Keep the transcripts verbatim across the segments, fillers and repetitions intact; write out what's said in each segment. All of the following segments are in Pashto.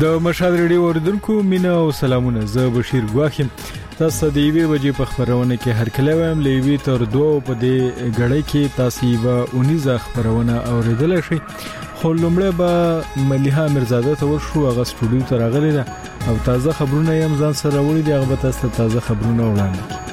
د مشال ریډیو اوریدونکو مینا او سلامونه. زه بشیر ګواخیم. تاسو د یوې بجې په خبرونه کې هر کله وایم لوي تر دوه په دې غړې کې تاسو به اونیزه خبرونه اوریدل شي. خو لومړی به ملیحه مرزاده ته ورشو. هغه سټوډیو ته راغلی ده او تازه خبرونه یې هم ځان سره راوړي دي. هغه به تاسو ته تازه خبرونه وړاندې کړي.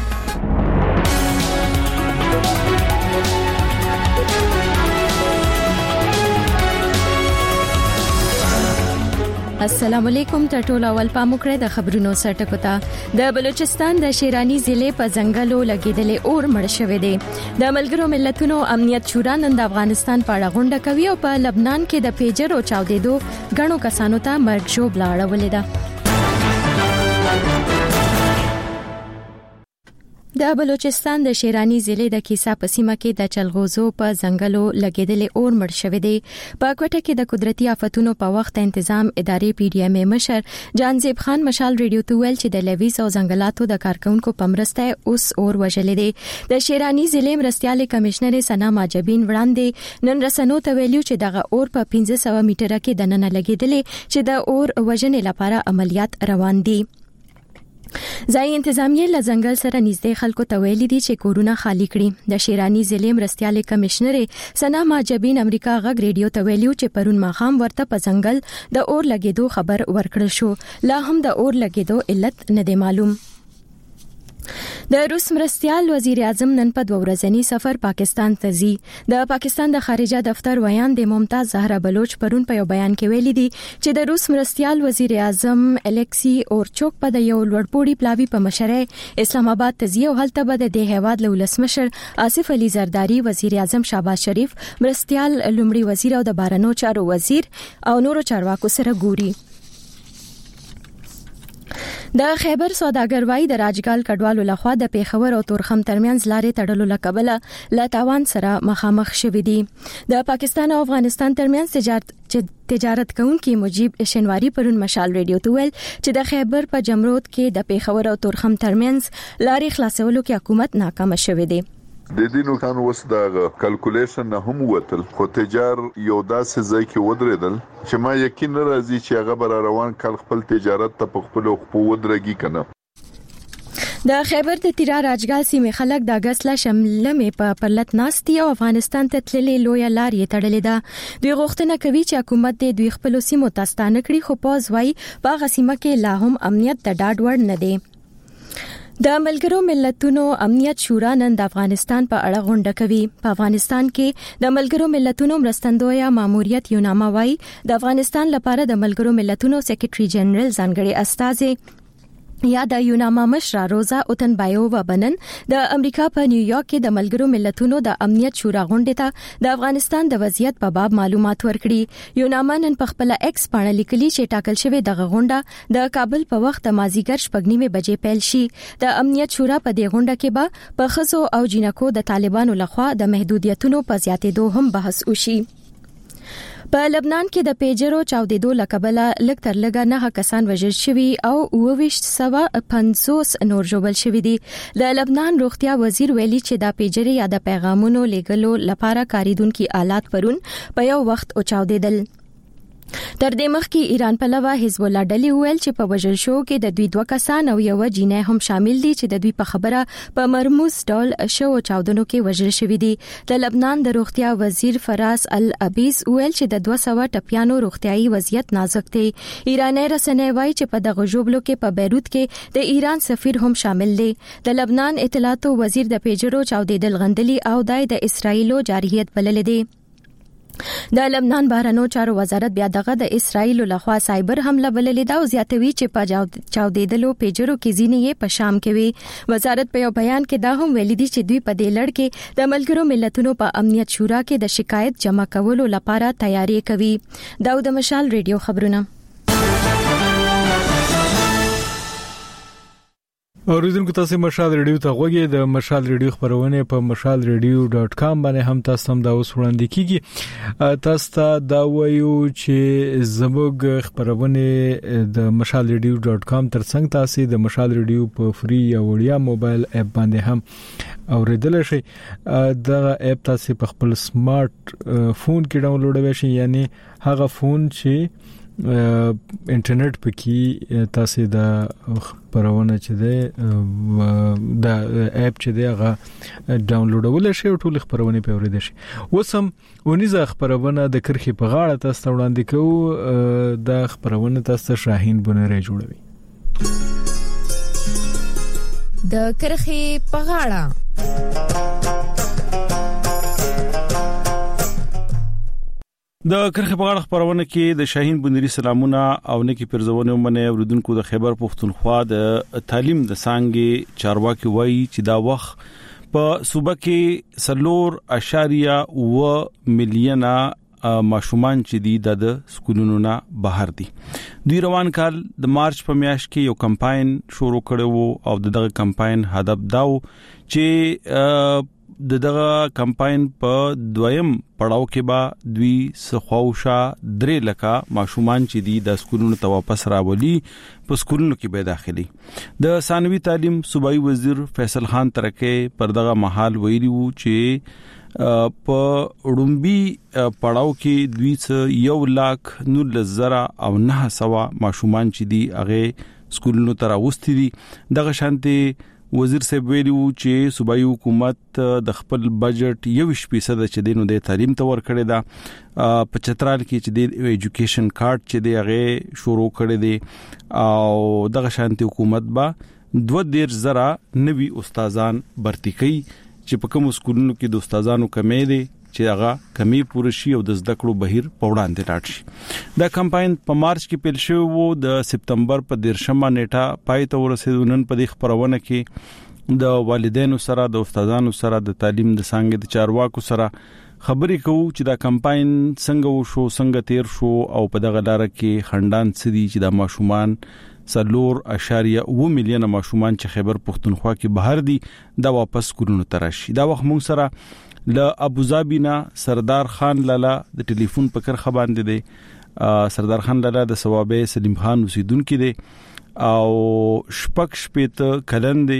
السلام علیکم. ټټول اول پاموکړه د خبرونو سرټکو ته. د بلوچستان د شیرانی ضلع په ځنګلو لګیدلې اور مړ شوې ده. د ملګرو ملتونو امنیت شورا نن د افغانستان په اړه غونډه کوي او په لبنان کې د پیجر او چاودېدو غنو کسانو ته مرګ ژوبله اړولې ده. د بلوچستان د شیرانی ضلع د کیسا په سیمه کې د چلغوزو په ځنګلو لګیدلې اور مړ شوې ده. په کوټه کې د قدرتي آفتونو په وخت تنظیم ادارې پی ډی ایم مشر جانزیب خان مشال ریډیو ته ویل چې د لویس او ځنګلاتو د کارکونکو په مرسته اوس اور وژلې ده. د شیرانی ضلع مرستيال کمشنر سنا ماجبین وړاندې نن رسنو ته ویلو چې دغه اور په پنځه سوه میټره کې د نن لګیدلې چې د اور وژنې لپاره عملیات روان دي. ځای انتظامیه له ځنګل سره نږدې خلکو ته ویلي دي چې کورونه خالی کړي. د شیرانی ضلع مرستيال کمشنر سنا ماجبین امریکا غږ ریډیو ته ویلو چې پرون ماخام ورته په ځنګل د اور لګیدو خبر ورکړل شو. لا هم د اور لګیدو علت نه دی معلوم. د روس مرستيال وزیر اعظم نن په دوه ورځنی سفر پاکستان ته ځي. د پاکستان د خارجه دفتر ویاند ممتاز زهرا بلوچ پرون په یو بیان کې ویلي دي چې د روس مرستيال وزیر اعظم الکسی اورچوک په د یو لوړپوړي پلاوی په مشره اسلام آباد ته ځي او هلته به د هیواد ولسمشر آصف علي زرداری، وزیر اعظم شهباز شریف، مرستيال لومړي وزیر او د بهرنیو چارو وزیر او نورو چارواکو سره ګوري. د خیبر سوداګر وای د راجګال کډوالو لخوا د پیښور او تورخم ترمنځ لارې تړلو لکبله لا تاوان سره مخامخ شوې دي. د پاکستان او افغانستان ترمنځ تجارت تجارت کوونکي مجيب شنواری پرون مشال ریډیو ته ویل چې د خیبر په جمرود کې د پیښور او تورخم ترمنځ لارې خلاصولو کې حکومت ناکام شوې ده. د دې نو کان وس د کلکولیشن نه هم وتل خو تجار یو داسې ځای کې ودرېدل چې ما یقین راځي چې هغه بر روان کال خپل تجارت ته په خپل خو ودرېږي کنه. د خیبر د تیرا راجګال سیمې خلک د اگست لا شمله مې په پرلط ناستي او افغانستان ته تللې لوی لارې تړلې ده. دوی غوښتنه کوي چې حکومت د دوی خپل سیمو تاستانه کړي خو پوز وای په غسیمه کې لا هم امنیت د ډاډ وړ نه دی. د ملګرو ملتونو امنیت شورا نن د افغانستان په اړه غونډه کوي. په افغانستان کې د ملګرو ملتونو مرستندویه ماموریت یوناما وای د افغانستان لپاره د ملګرو ملتونو سیکریټري جنرال ځانګړي استازي یا د یوناما مشر روزا اوتنبایووا بنن د امریکا په نیویارک کې د ملګرو ملتونو د امنیت شورا غونډې ته د افغانستان د وضعیت په باب معلومات ورکړي. یوناما نن په خپل ایکس باندې لیکلي چې ټاکل شوی دغه غونډه د کابل په وخت مازیګر شپږ نیمه بجې پیل شي. د امنیت شورا په دې غونډه کې به په خزو او جنکو د طالبانو لخوا د محدودیتونو په زیاتېدو هم بحث وشي. په لبنان کې د پیجرو چاودېدو لکبله لږ تر لږه نه کسان وژل شوي او اووه سوه پنځوس نور ژوبل شوي دي. د لبنان روغتیا وزیر ویلي چې دا پیجرې یا د پیغامونو لیږلو لپاره کاریدونکو آلات پرون په یو وخت او چاودېدل. تر دې مخکې ایران په لوا حزب الله ډلې ویل چې په وژل شو کې د دوی دوه کسان او یو جینۍ هم شامل دي چې د دوی په خبره په مرموز ډول شو چاودنو کې وژل شوی دي. د لبنان د روغتیا وزیر فراس العبیس ویل چې د دوه سوه ټپیانو روغتیايي وضعیت نازک دی. ایرانی رسنۍ وایي چې په دغه ژوبلو کې په بیروت کې د ایران سفیر هم شامل دی. د لبنان اطلاعات وزیر د پیجرو چاودېدل غندلي او د اسرایلو جارحیت بللې دی. د لبنان بهرنیو چارو وزارت بیا دغه د اسرایل لخوا سایبر حمله بللې ده او زیاتوي چې په چاودېدلو پیجرو کې ځینې یې په شام کې وي. وزارت په یو بیان کې دا هم ویلي دي چې دوی په دې لړ کې د ملګرو ملتونو په امنیت شورا کې د شکایت جمع کولو لپاره تیاری کوي. داود مشال ریډیو خبرونه. اوریدونکو تاسو مشال ریډیو ته غوږی د مشال ریډیو خبرونه په مشال ریډیو ډاټ کام باندې هم تاسو هم دا اوس وړاندې کیږي. تاسو ته دا وایو چې زموږ خبرونه د مشال ریډیو ډاټ کام ترڅنګ تاسو د مشال ریډیو په فری یا وړیا موبایل اپ باندې هم اوریدل شي. دا اپ تاسو په خپل سمارټ فون کې ډاونلوډ وشي، یعنی هغه فون چې انټرنیټ پکې تاسو دا خبرونه چې ده دا اپ چې دی هغه ډاونلوډول شي او ټول خبرونه په اورید شي. وسم ونیزه خبرونه د کرخي په غاړه تاسو وړاندې کوو دا خبرونه تاسو شاهین بنره جوړوي. د کرخي په غاړه د کرخه په اړه خبرونه کې د شاهین بنری سلامونه او نکی پرزونه ومنه اوریدونکو د خیبر پختونخوا د تعلیم د سانګي چارواکي وایي چې دا وخت په صوبه کې سلور اشاریه و میلیونه ماشومان چې دي د سکولونو نه بهر دي. دوی روان کال د مارچ په میاشت کې یو کمپاین شروع کړو او دغه کمپاین هدف داو چې د دغه کمپاین په دویم پړاو کې با دوی سخواوشا درې لکه ماشومان چې دي د سکولونو ته واپس راولي په سکولونو کې به داخلي. د ثانوي تعلیم صوبایي وزیر فیصل خان ترکه پر دغه محل ویلي وو چې په وډمبي پړاو کې دوی څه یو لاک نول زره او نه سوا ماشومان چې دي هغه سکولونو ته راوستي دي. دغه شانتي وزیر صاحب ویلو چې صوبایي حکومت د خپل بجټ یو فیصد چې دینو د تعلیم ته ور کړی دا په چترال کې چې د ایجوکیشن کارت چې دی هغه شروع کړی دی او دغه شانتي حکومت با دوه ډیر زره نوي استادان برتی کوي چې په کوم سکولونو کې د استادانو کمې دي چې هغه کمی پوره شي او د زده کړو بهیر په وړاندې لاړ شي. دا کمپاین په مارچ کې پیل شو وو د سپتمبر په دیرشمه نیټه پای ته ورسېدو. نن په دې خبرونه کې د والدینو سره د استادانو سره د تعلیم د څنګه د چارواکو سره خبرې کوو چې دا کمپاین څنګه وشو څنګه تیر شو او په دغه لار کې خندان سدي چې د ماشومان سلور اشاریه و میلیونه ماشومان چې خیبر پختونخوا کې بهر دي دا واپس کورونو تراشي. دا وخت مونږ سره ل ابوظبي نه سردار خان لالا د ټلیفون په کرخه باندې دی. سردار خان لالا د ثوابه سلیم خان اوسیدونکو دی او شپک شپته کلن دی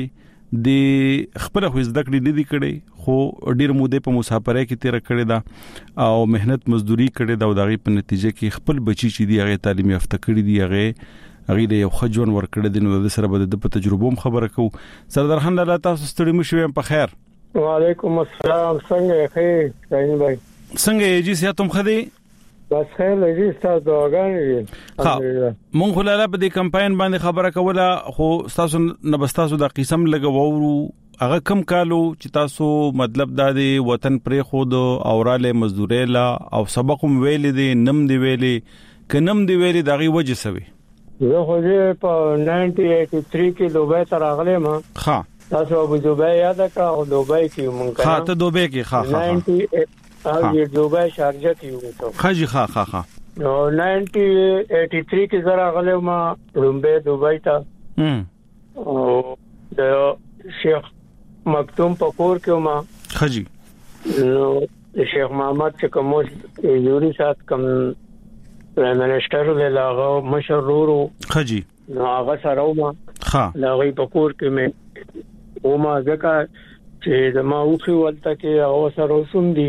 د خپل خو زده کړې نه دي کړې خو ډیر موده په مسافرۍ کې تیر کړې ده او مهنت مزدوري کړې ده او دغه په نتیجه کې خپل بچی چې دی هغه تعلیم یافته کړی دی هغه هغه د یو خجون ور کړی دی. نو د سره به د تجربوم خبره کو. سردار خان لالا تاسو ستړي مشوي په خیر. وعلیکم السلام. څنګه خیر شاهین بھائی؟ څنګه یې جی سیاتم خدي بس خیر لږی تاسو دعاګانې. ها مونږ خلاله په دې کمپاین باندې خبره کوله خو تاسو نه بس تاسو د قسم لګوورو هغه کم کالو چې تاسو مطلب د وطن پرې خود اوراله مزدوري لا او سبقم ویلې دي نم دی ویلې کنم دی ویلې دغه وجه سوي. زه خو دې په ناینټین ایټي تھری کې دوبه تر اغله ما ها تاسو ابو دوبه یاد کړه او دوبه کې مونږ ها ته دوبه کې ها ها ناینټین او دوبه شارجه کې وو ته خاجي ها ها ها نو ناینټین ایټي تھری کې زرا غله ما رومبه دوبه تا هم او د شیخ مکتوم پکور کې ما خاجي نو شیخ محمد چې کوم یوري سات کم پرائم منسٹر ویلاغه مشرورو خاجي نو هغه سره ما ها لاغي پکور کې مې او ما ځکه چې د ما اوخي ولته کې او سره وسوندي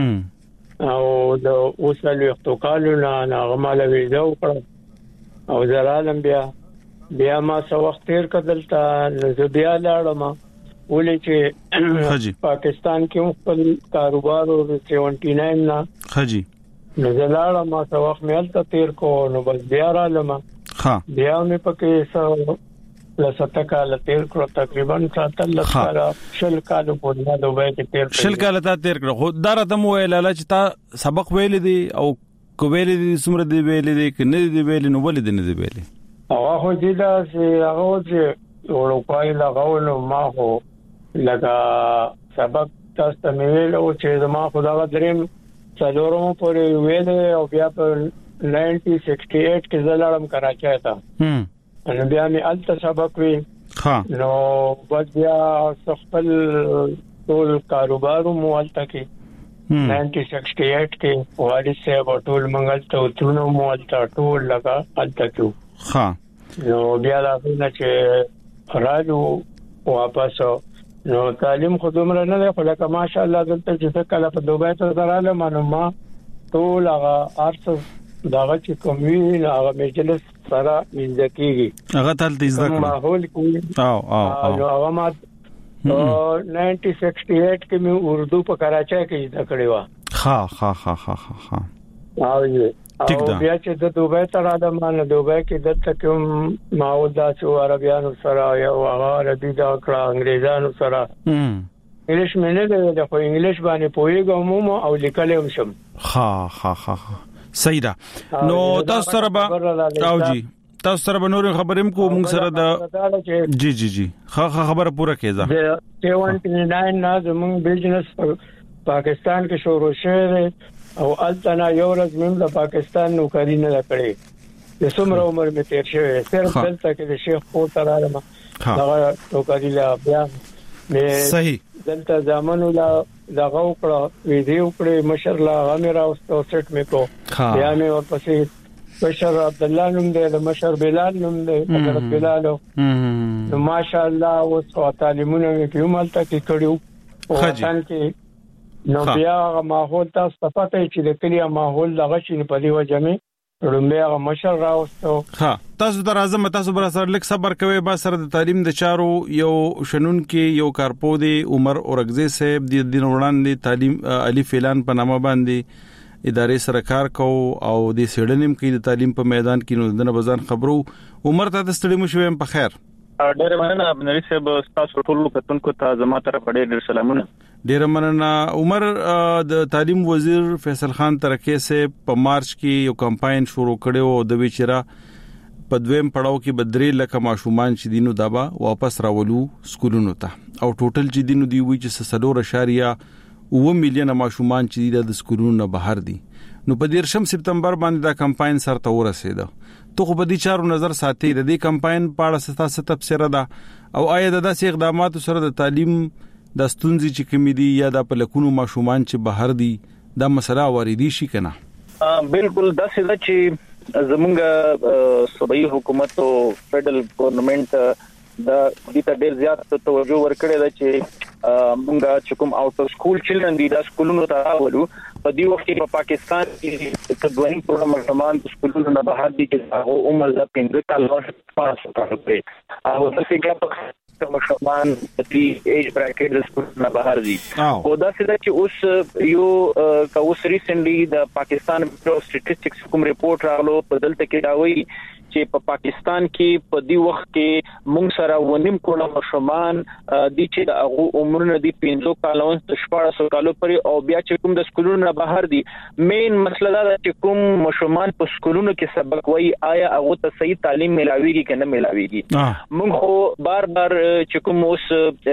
او د اوسلو اختوکالو نه نغماله ویزا وکړه او زرالم بیا بیا ما څو وخت تیر کدلته نو بیا لاړم ولې چې پاکستان کې خپل کاروبار او سیونټی ناین نه خجی نو زلاړم ما څو وخت مې الته تیر کو نو بس بیا رالم ها بیا مې پکې څو لسته کال تیر کړو تقریبا ساتل لسته شل کال په دغه دوبه کې تیر شل کال ته تیر کړو خو دا راته مو ویل چې تا سبق ویل دي او کو ویل دي سمره دی ویل دي کنه دی ویل نو ول دي نه دی ویل هغه خو دې دا چې هغه چې اورپای لغاونو ما خو لکه سبق تاسو ته ویل او چې ما خدا دریم څلورم پورې ویل او بیا په ناینټین سکسټي ایټ کې زلالم کراچۍ ته هم نو بیا مې الته سبق وی ها نو بس بیا خپل ټول کاروبار مو الته کې ناینټین سکسټي ایټ کې والد صاحب ټول منګل ته وترونو مو الته ټول لگا الته کې ها نو بیا لا نه چې راځو واپس نو تعلیم خو دومره نه ده خو لکه ماشاءالله دلته چې کله په دوبه ته دراله معلومه ټول هغه ارڅ داغه چې کومي هغه مجلس سره منځکیږي هغه تل دې ځکه ماحول کوي او او نو هغه ما उन्नीस सौ अड़सठ کې مې اردو په کراچۍ کې زده کړې و ها ها ها ها ها او او بیا چې د دوبه ته راځم نو دوبه کې د تکم ماودا چې عربيانو سره یو هغه عربي دا کړه انګريزانو سره انګلیش مې نه دی خو انګلیش باندې پوهیږم او لیکل هم شم ها ها ها صحیح ده نو تاسو سره به او جی تاسو سره به نور خبرې کو موږ سره د جی جی جی ها خبره پوره کېزه سبعة نائنटी نه زموږ بزنس پاکستان کې شروع شوه او التنا یو ورځ موږ د پاکستان نوکری نه کړې د څومره عمر مې تیر شوه صرف دلته کې د شیخ کو ترالم دا نوکری لا بیا صحیح دلته ځامنو لا دغه وکړه ویډیو کړې مشر لا غمرا او سټ مې کو بیا مې ورپسې مشر عبد الله نوم دی د مشر بلال نوم دی حضرت بلال نو ماشاءالله اوس تعلیمونه مې په عملته کې کړیو او ځان کې نو بیا ماحول تاسو ته پته چې د کلیه ماحول دغه شي په دی وجه مې رومبه مشر راوستو ها تاسو در اعظم تاسو بر اثر لیک صبر کوي با سره د تعلیم د چارو یو شنن کې یو کارپو دی عمر اورغزی صاحب د دین وړاندې تعلیم الف اعلان په نامه باندې ادارې سره کار کو او د سیډنیم کې د تعلیم په میدان کې نو د بازار خبرو عمر ته د ستړي مو شوم په خیر ډېر مننه ابنوي صاحب تاسو ټول کتونکو ته زما طرف ډېر سلامونه ډېر مننه عمر د تعلیم وزیر فیصل خان ترکه سه په مارچ کې یو کمپاین شروع کړو او د ویچرا په دویم پړاو کې بدرې لکه ماشومان چې دینو دابا واپس راولو سکولونو ته او ټوټل چې دینو دی وی چې سلور اشاریه و میلیونه ماشومان چې د سکولونو نه بهر دي نو په دیرشم سپتمبر باندې دا کمپاین سره ورسېده تو خو په دې چارو نظر ساتي د دې کمپاین په اړه ستا ست تفسیر ده او آیا د داسې اقداماتو سره د تعلیم د ستونزې چې کمی دي یا د پلکونو ماشومان چې بهر دي دا مسله واردی شي کنه بالکل دا څه چې زمونږ صوبایي حکومت او فدرل ګورنمنت دا د دې ډېر زیات توجه ورکړی دا چې مونږه چې کوم اوټ اف سکول چلډرن دي دا سکولونو ته راولو په دې وخت کې په پاکستان کې د دویم پروګرام ماشومان د سکولونو نه بهر دي چې هغه عمر د پنځه کالو پاس کړي او د فکر په ماشومان د ایج براکټ د سکولونو نه بهر دي او دا څه چې اوس یو کا اوس ریسنټلی د پاکستان بیورو اف سټیټسټکس کوم ریپورت راغلو په دلته کې دا وایي چې په پاکستان کې په دې وخت کې موږ سره ونیم کوړه ماشومان د چې د هغه عمرونه دي پنځه کالو ته شپږ کالو پورې او بیا چې کوم د سکولونو نه بهر دي مین مسله دا چې کوم ماشومان په سکولونو کې سبق وایي آیا هغه ته صحیح تعلیم ملاويږي کنه ملاويږي موږ خو بار بار چې کوم اوس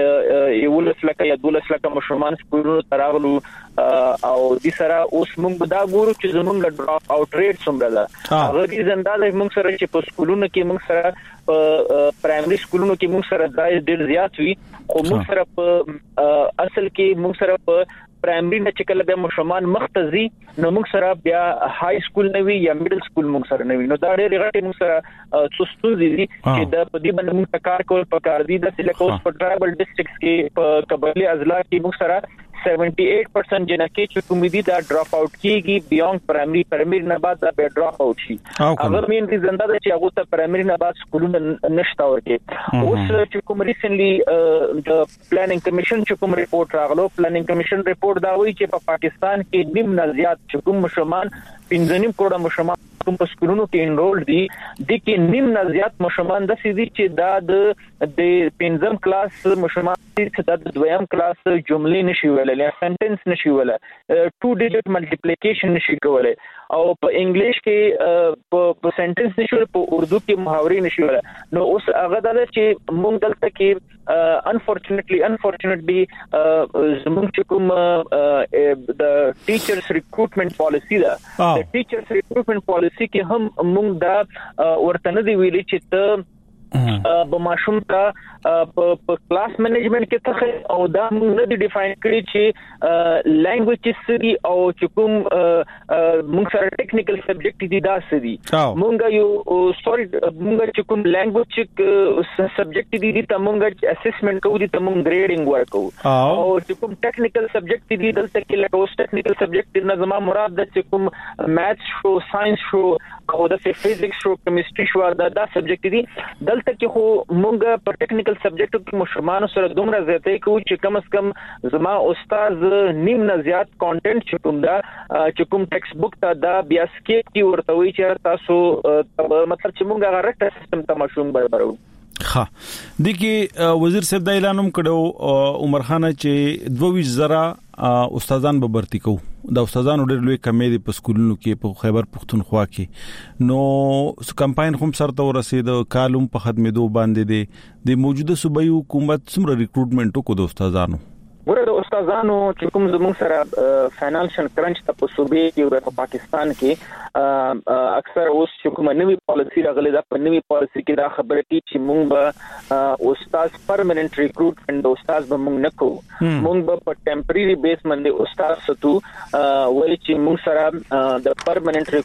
یو لسلکه یا دوه لسلکه ماشومان سکولونو ته راغلو او د سره اوس موږ دا ګورو چې زمونږ ډراپ اوټ ریټ څومره ده هغه دې زنده موږ سره چې په سکولونو کې موږ سره پرایمري سکولونو کې موږ سره ډېر زیات وي خو موږ سره په اصل کې موږ سره په پرایمري نه چې کله به ماشومان مختزي نو موږ سره بیا های سکول نه وي یا میډل سکول موږ سره نه وي نو دا ډېر غټي موږ سره څوستو دي چې د په دې باندې موږ کار کول پکار دي د سلیکوس په ټرایبل ډیسټریکټس کې په قبایلی اضلاع کې موږ سره अठहत्तर परसेंट جنکه چې کوم دي دا ډراپ اوټ کیږي بیونګ پرایمري پرایمري نه بعد دا به ډراپ اوټ شي هغه مين ریزن دا چې هغه ته پرایمري نه بعد سکولونه نشته ورته اوس چې کوم ریسنټلی د پلانینګ کمیشن چې کوم ریپورت راغلو پلانینګ کمیشن ریپورت دا وایي چې په پاکستان کې نیم نه زیات چې کوم مشمان پنځنیم کروڑه مشمان کوم په سکولونو کې انرول دي د کې نیم نه زیات مشمان د سيدي چې دا د پنځم کلاس مشمان چې د دویم کلاس جملې نشي ویلای سنټنس نشي ویلای ټو ډیجټ ملټیپلیکیشن نشي کولای او په انګلیش کې په سنټنس نشي په اردو کې محاورې نشي ویلای نو اوس هغه د چې موږ دلته کې انفورچونټلی انفورچونټلی زموږ چې کوم د ټیچرز ریکروټمنټ پالیسی دا د ټیچرز ریکروټمنټ پالیسی کې هم موږ دا ورته نه دی ویلي چې ته به ماشوم ته په کلاس منیجمنت کې ته او دا موږ نه ډیفاین کړی چې لانګویج سری او چې کوم موږ سره ټیکنیکل سبجیکټ دي دا سری موږ یو سوري موږ چې کوم لانګویج سبجیکټ دي دي ته موږ اسسمنت کوو دي ته موږ ګریډینګ ورکو او چې کوم ټیکنیکل سبجیکټ دي دلته کې لکه اوس ټیکنیکل سبجیکټ نه زما مراد د چې کوم میث شو ساينس شو او د فزیکس شو کیمستري شو دا دا سبجیکټ دي دلته کې خو موږ په ټیکنیکل سبجیکټ کې مشرمان سره دومره زیاتې کوو چې کم از کم زما استاد نیم نه زیات کانټینټ چې کوم دا چې کوم ټیکسټ بوک ته دا بیا سکیپ کی ورته وی چې تاسو مطلب چې موږ هغه رټ سیستم ته مشوم برابرو ها دغه وزیر صاحب د اعلانوم کړو عمر خان چې دوه ویش زره استادان به برتی کو د استادانو ډېر لوی کمی دي په سکولونو کې په خیبر پختونخوا کې نو کمپاین هم سره ورسید کالم په خدمتو باندې دي د موجوده صوبایي حکومت څومره ریکروټمنټ کو د استادانو ورته د استادانو چې کوم زموږ سره فاینانشل کرنچ ته په صوبې کې او په پاکستان کې اکثر اوس چې کومه نوې پالیسی راغلې ده په نوې پالیسی کې دا خبره دي چې موږ به استاد پرمننت ریکروټمنټ د استاد به موږ نه کوو موږ به په ټمپرری بیس باندې استاد ستو ولې چې موږ سره د پرمننت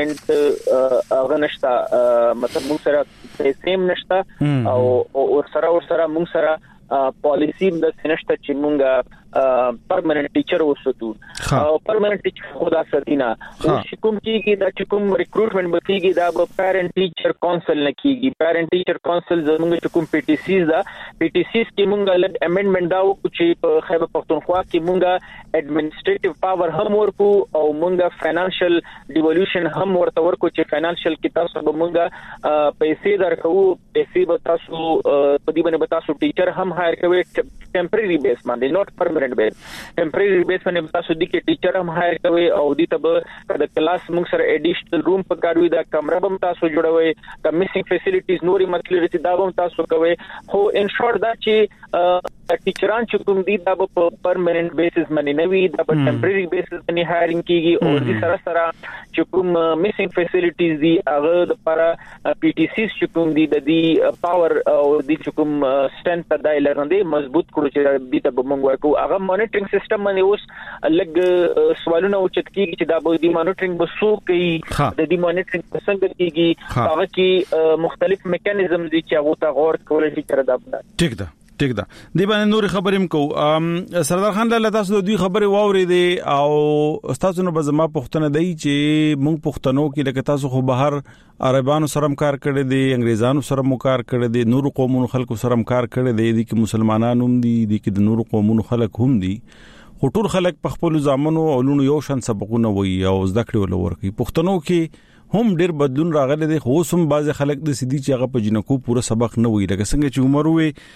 ریکروټمنټ هغه نشته مطلب موږ سره پیسې نشته او سره او سره موږ سره پالیسی د سنشت چې مونږه پرمننت ټیچر وساتو او پرمننت ټیچر خدا ستینا او کوم کیږي دا چې کوم ریکروټمنټ به کیږي دا به پیرنټ ټیچر کونسل نه کیږي پیرنټ ټیچر کونسل زموږ چې کوم پی ټی سیز دا پی ټی سیز کې مونږه لږ امندمنت دا وکړو چې په خیبر پختونخوا کې مونږه ایڈمنسټریټیو پاور هم ورکو او مونږه فاینانشل ډیولوشن هم ورته ورکو چې فاینانشل کې تاسو به مونږه پیسې درکو پیسې به تاسو په دې باندې تاسو ټیچر هم هایر کوي ټمپرری بیس باندې نوٹ پرمننت بیس ټمپرری بیس باندې تاسو د کې ټیچر هم هایر کوي او د ته د کلاس موږ سره اډیشنل روم پکاروي دا کمره هم تاسو جوړوي د میسینګ فیسیلیټیز نوري مطلب دا هم تاسو کوي خو ان شورت دا چې ټیچران چې کوم دي دا په پرمننت بیسس باندې نه وي دا په ټمپرری بیسس باندې هایرینګ کیږي او د سره سره چې کوم میسینګ فیسیلیټیز دي هغه د لپاره پی ټی سیز چې کوم دي د دې پاور او د چې کوم سټرنث د لرندې مضبوط کړو چې د دې په موږ ورکو هغه مانیټرینګ سیستم باندې اوس لګ سوالونه اوچت کیږي چې دا به د مانیټرینګ بسو کوي د دې مانیټرینګ څنګه کیږي هغه کې مختلف میکانیزم دي چې هغه ته غور کول شي تر دا ټیک ده ټیک ده دی باندې نور خبرې مکو سردار خان لاله تاسو د دوی خبرې واورېدې او تاسو نو بزما پښتنه دی چې مونږ پښتنو کې لکه تاسو خو بهر عربانو سره کار کړی دی انګريزانو سره کار کړی دی نور قومونو خلکو سره کار کړی دی د مسلمانانو هم دي د نور قومونو خلک هم دي خو ټول خلک په خپل ځامنو او لونو یو شان سبقونه وي او زده کړې ول ورکي پښتنو کې هم ډېر بدلون راغلی دی خو سم باز خلک د سدي چې هغه په جنکو پوره سبق نه وي لکه څنګه چې عمر وي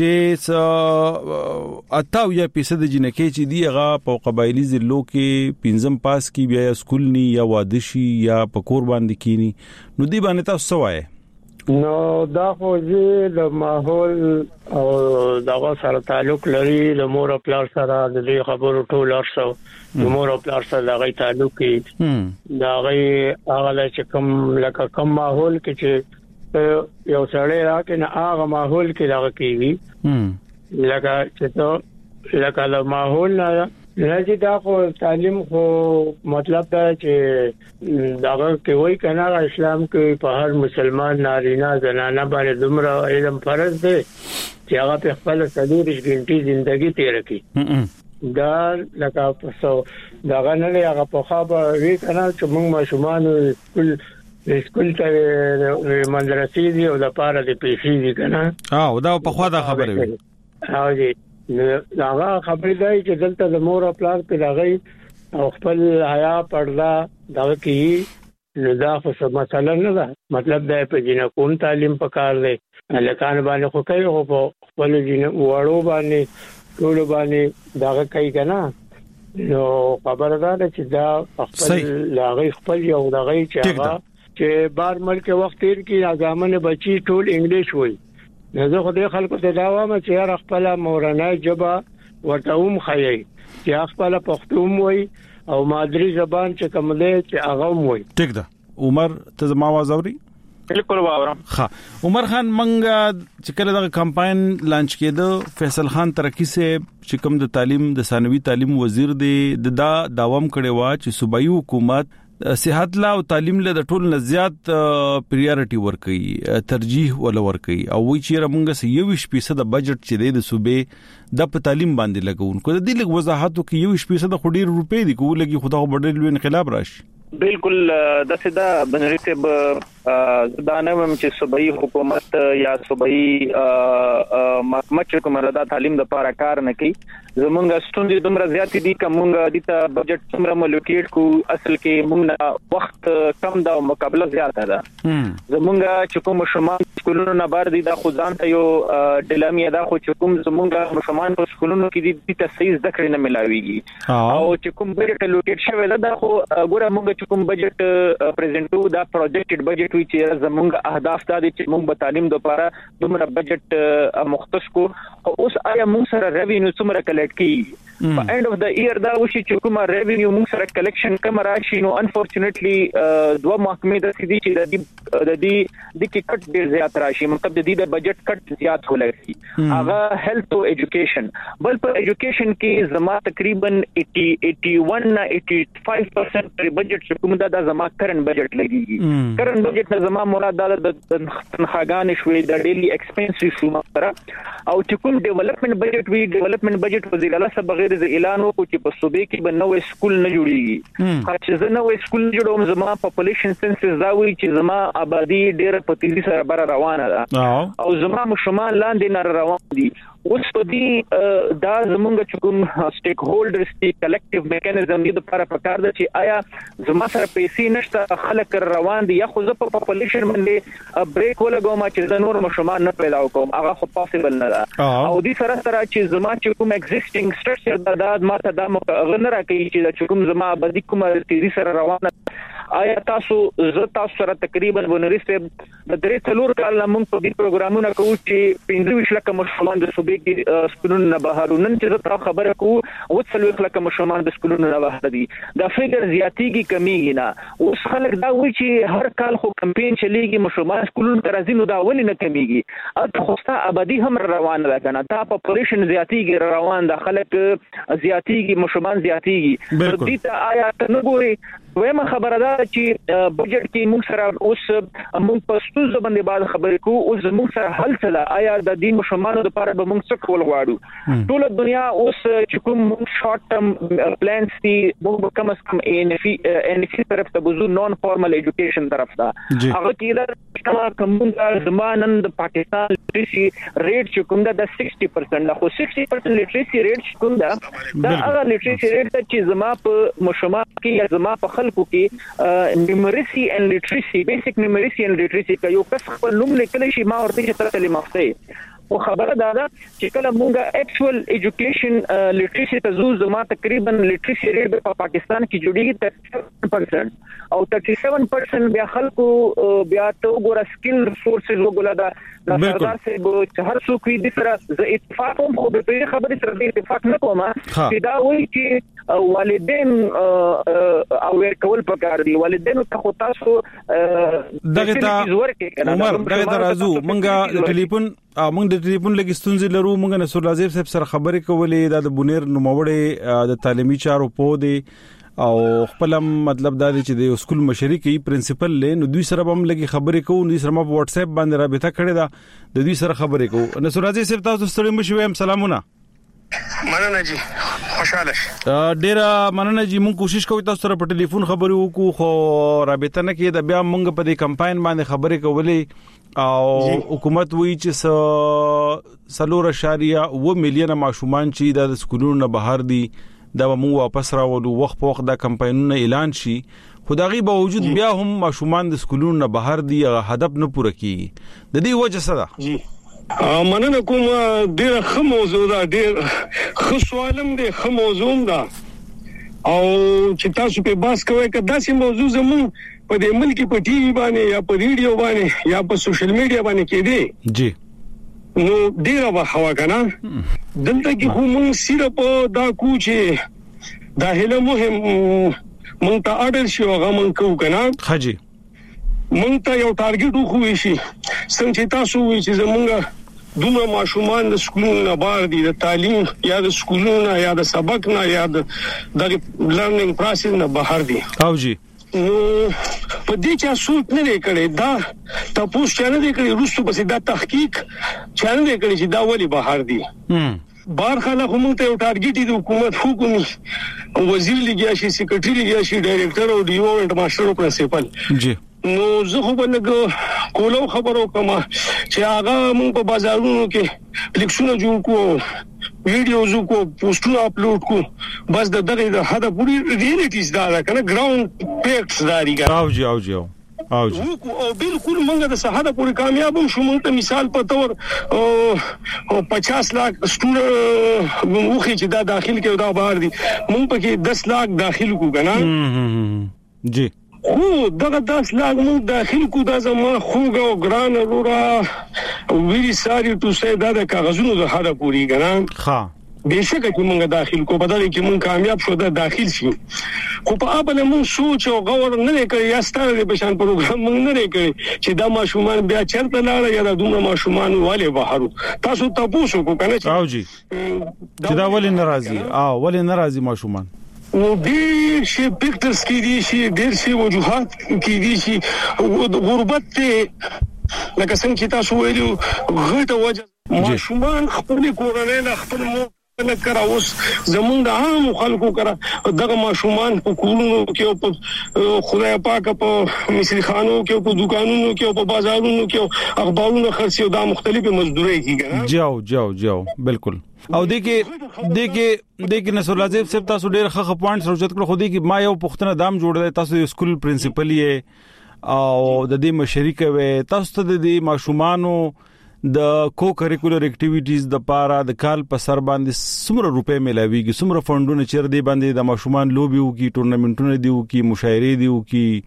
چې اتاو یا پیسې د جنکې چې دی هغه په قبایلی ضلعو کې پنځم پاس کی بیا سکول ني یا وادشي یا په کور باندې کینی نو دی باندې تاسو وایي نو دا خو د ماحول او دغه سره تعلق لري د مور او پلار سره د دې خبرو ټول ارسو د مور او پلار سره دغه تعلق کې دا غي هغه چې کوم لکه کوم ماحول کې چې یو سړی راکې نه هغه ماحول کې دغه کیږي لکه چې ته لکه د ماحول نه راځي دا خو تعلیم خو مطلب دا چې دغه کې وایي کنه اسلام کې په هر مسلمان نارینه زنانه باندې دومره علم فرض دی چې هغه په خپل څلور غنټې ژوندۍ تیر کړي دا لکه پسو دغه نه هغه په خبره وی کنه چې موږ ماشومان ټول سکول ته مدرسې دی او د پاره د پیسې دی کنه او دا په خوا دا خبره وي او دې هغه خبره دی چې دلته د مور او پلار په لغی او خپل حیا پردا دا کې نو دا خو مثلا نه ده مطلب دا په جنکون تعلیم پکار دی لکان باندې خو کوي خو په خپل جن وړو باندې ټول باندې دا کوي کنه نو خبره ده چې دا خپل لاغي خپل یو دغه چې هغه چې بار ملک وخت تیر کې اګامن بچي ټول انګلیش وای نه زه خو دې خلکو ته دا وایم چې هر خپل مورنۍ ژبه ورته هم خایي چې خپل پښتو وای او مادری زبان چې کوم دی چې هغه وای ټیک ده عمر ته زما आवाज اوري بالکل واورم. ها عمر خان منګه چې کله د کمپاین لانچ کېده فیصل خان ترکی سے چې کوم د تعلیم د ثانوي تعلیم وزیر دی د دا داوام کړي وا چې صوبایي حکومت صحت لا او تعلیم له د ټول نزيات پریارټي ورکړي ترجیح ول ورکړي او وی چې موږ سه یو فیصد د بجټ چې د صوبې د په تعلیم باندې لګون کو د دې لږ وضاحت کوي یو فیصد د خډیر روپې دی کو لګي خدای وړل انقلاب راشي. بالکل د سدا بنری صاحب زدانم چې صوبایي حکومت یا صوبایي محکمه کوم ردا تعلیم د لپاره کار نه کوي زمونږ ستوندې دومره زیات دي کومه د ته بجټ څومره ملوکیټ کو اصل کې موږ وخت کم دا مقابله زیاته ده زمونږ چې کوم شمال سکولونو نه بار دي دا خو ځان ته یو ډیلامیا دا خو چې کوم زمونږ شمال په سکولونو کې دي ته صحیح ذکر نه ملاويږي او چې کوم بجټ لوکیټ شوی دا خو ګوره موږ چې کوم بجټ پریزنټو دا پروجیکټډ بجټ وی چې زمونږ اهداف دا دي چې موږ په تعلیم لپاره دومره بجټ مختص کو اوس آیا موږ سره ریوینیو څومره کلیکټ کی په اند اف د ایئر دا وشي چې کومه ریوینیو موږ سره کلیکشن کوم راشي نو انفورچونټلی دوه محکمې د سيدي چې د دې د دې د کې کټ ډیر زیات راشي مطلب د دې د بجټ کټ زیات ولګي هغه هیلث او ایجوکیشن بل په ایجوکیشن کې زما تقریبا اسی اسی ون نه اسی پنځه پرسنټ بجټ کوم دا د زما کرن بجټ لګي کرن بجټ نه زما مراد د تنخواګان شوي د ډیلی ایکسپنسز شو مره او چې کوم ډیولپمنٹ بجټ وی ډیولپمنٹ بجټ وزیر اعلی صاحب بغیر د اعلان وکړو چې په صوبې کې به نوې سکول نه جوړیږي چې زه نوې سکول جوړوم زما پاپولیشن سنسس دا وی چې زما آبادی ډېر په تیزی سره بره روانه ده او زما مشمال لاندې نه روان دي اوس په دې دا زمونږ چې کوم سټیک هولډرز دي کلیکټیو میکانیزم دې لپاره پکار ده چې آیا زما سره پیسې نشته خلک روان دي یا خو زه په پاپولیشن باندې بریک ولګوم چې زه نور مشمال نه پیدا وکم هغه خو پاسبل نه ده او دې سره سره چې زما چې کوم ایگزیسټینګ سټرکچر دا ماته دا غنره کوي چې کوم زما آبادی کوم تیزی سره روانه آیا تاسو زه تاسو سره تقریبا ونرسته د درې څلور کال موږ په دې پروګرامونه کوو چې پنځه لک مشمال د صوبې کې سکولونو نه بهر نن چې تاسو خبره کوو او څلور لک مشمال د سکولونو نه بهر دي دا فګر زیاتیږي کمیږي نه اوس خلک دا وایي چې هر کال خو کمپاین چلیږي مشمال سکولونو تر ازینو دا ولې نه کمیږي اته خوسته آبادی هم روانه ده کنه تا پاپولیشن زیاتیږي روان ده خلک زیاتیږي مشمال زیاتیږي دې ته آیا ته نه ګوري وېمه خبره ده چې بجټ کې موږ سره اوس موږ په ستونزو باندې بعد خبرې کوو اوس موږ سره حل څه آیا د دین مشمانو لپاره به موږ څه کول غواړو ټول دنیا اوس چې کوم شارټ ټرم پلانز دي موږ کم از کم ان اف ان اف طرف ته بزو نون فارمل ایجوکیشن طرف ته هغه کې دا کومه زمانن د پاکستان لټریسي ریټ چې کوم دا شصت پرسنټ خو شصت پرسنټ لټریسي ریټ کوم دا دا هغه لټریسي ریټ چې زما په مشمال کې یا زما په خلکو کې numeracy and literacy basic numeracy and literacy کا یو کس خپل نوم لیکلی شي ما ورته چې تر کلمه افته او خبره دا ده چې کله مونږه اکچوال ایجوکیشن لټریسي ته زو زما تقریبا لټریسي ریټ په پاکستان کې جوړیږي تر پرسنټ او تر سات پرسنټ بیا خلکو بیا ته وګوره سکل ریسورسز وګوره دا سردار سے هر څوک دې سره ز اتفاق هم خو به خبرې سره دې اتفاق نه کومه چې دا وایي چې والدین او ورکول پکار دي والدین ته خو تاسو دغه ته عمر دغه درازو مونږه ټلیفون مونږ د ټلیفون لګستونځ لرو مونږ نه سر لازم صاحب سره خبرې کولې د بونیر نوموړې د تعلیمي چارو په دی او خپل مطلب دا دی چې د سکول مشري کوي پرنسپل له نو دوی سره هم لګي خبرې کوو دوی سره په واتس اپ باندې رابطه کړې ده د دوی سره خبرې کوو نو سر لازم صاحب تاسو ستړي مشوي هم سلامونه مننه جی خوشاله ډیر مننه جی مونږ کوشش کوو تاسو سره په ټلیفون خبرې وکړو خو رابطه نه کېده بیا مونږ په دې کمپاین باندې خبرې کولې او حکومت وی چې سلور اشاریه و میلیون ماشومان چې د سکولونو نه بهر دي دا مو واپس راوړو وخت په وخت دا کمپاینونه اعلان شي خدایي باوجود بیا هم ماشومان د سکولونو نه بهر دي هدف نه پوره کیږي د دې وجه څه ده جی مننه کوم ډیر ښه موضوع ده ډیر ښه سوالم دی ښه موضوع ده او چې تاسو په باس کوئ که داسې موضوع زمون په دې ملک په ټي وي باندې یا په ریډیو باندې یا په سوشل میډیا باندې کې دي جی نو ډیر واه کنه دلته کې خو مونږ صرف دا کوچه دا هله مهم مونږ ته اډر شو هغه مونږ کو کنه حاجی مونږ ته یو ټارګټ وخوي شي څنګه چې تاسو وایي چې زمونږ دومره ماشومان د سکولونو بار دي د تعلیم یا د سکولونو یا د سبق نه یا د لرنینګ پروسس نه بهر دي او جی نو په دې چې سوچ نه کړي دا تاسو چې نه کړی روسو بس دا تحقیق چې نه کړی چې دا ولی بهر دي بار خلک هم ته یو ټارګټ دی حکومت حکومي وزیر لګیا شي سیکریټری لګیا شي ډایریکټر او ډیو او ماستر او پرنسپل جی نو زه خو بلګ کولو خبرو کوم چې هغه موږ په بازارونو کې لیکسونه جوړ کو ویډیوز کو پوسټونه اپلوډ کو بس د دغه د هدا پوری ریالیټیز دا کنه ګراوند فیکټس داري او جی او جی او جی او بالکل موږ د صحاده پوری کامیاب شو موږ ته مثال په تور او پچاس لاک سټوډنټ موږ چې دا داخل کې دا بهر دي موږ پکې دس لاک داخل کو کنه جی خو دغه داس لاګ موږ داخل کو دا زما خوګه او ګران ورا ویری ساری تو سه دا د کاغذونو د هدا پوری ګران ها بهشکه چې موږ داخل کو بدل کې موږ کامیاب شو دا داخل شي خو په اول موږ سوچ او غور نه لري یا ستاره د بشان پروګرام موږ نه لري چې دا ماشومان بیا چرته لاړ یا د دوه ماشومان والے بهرو تاسو تاسو کو کنه او جی چې دا ولې ناراضي او ولې ناراضي ماشومان نو ډیر شي پکټرز کې دي شي ډیر شي وجوهات کې دي شي غربت ته لکه څنګه چې تاسو ویلو غټه وجه ماشومان خپل کورنۍ نه خپل مو نه کرا اوس زمونږ د عام خلکو کرا دغه ماشومان په کورونو کې په خدای پاک په مصری خانو کې په دکانونو کې په بازارونو کې اخبارونو خرڅي او د مختلفه مزدوري کیږي جاو جاو جاو بالکل او دغه دغه دغه نصر الله زیب صاحب تاسو ډیر ښه پوینټ سوچت کړو خو دې کې ما یو پښتنه دام جوړل تاسو د سکول پرنسپل یې او د دې مشرک وې تاسو ته د دې ماشومانو د کو کریکولر اکټیویټیز د پاره د کال په سر باندې څومره روپے ملاويږي څومره فندونه چیر دی باندې د ماشومان لوبي او کی ټورنمنټونه دی او کی مشاعرې دی او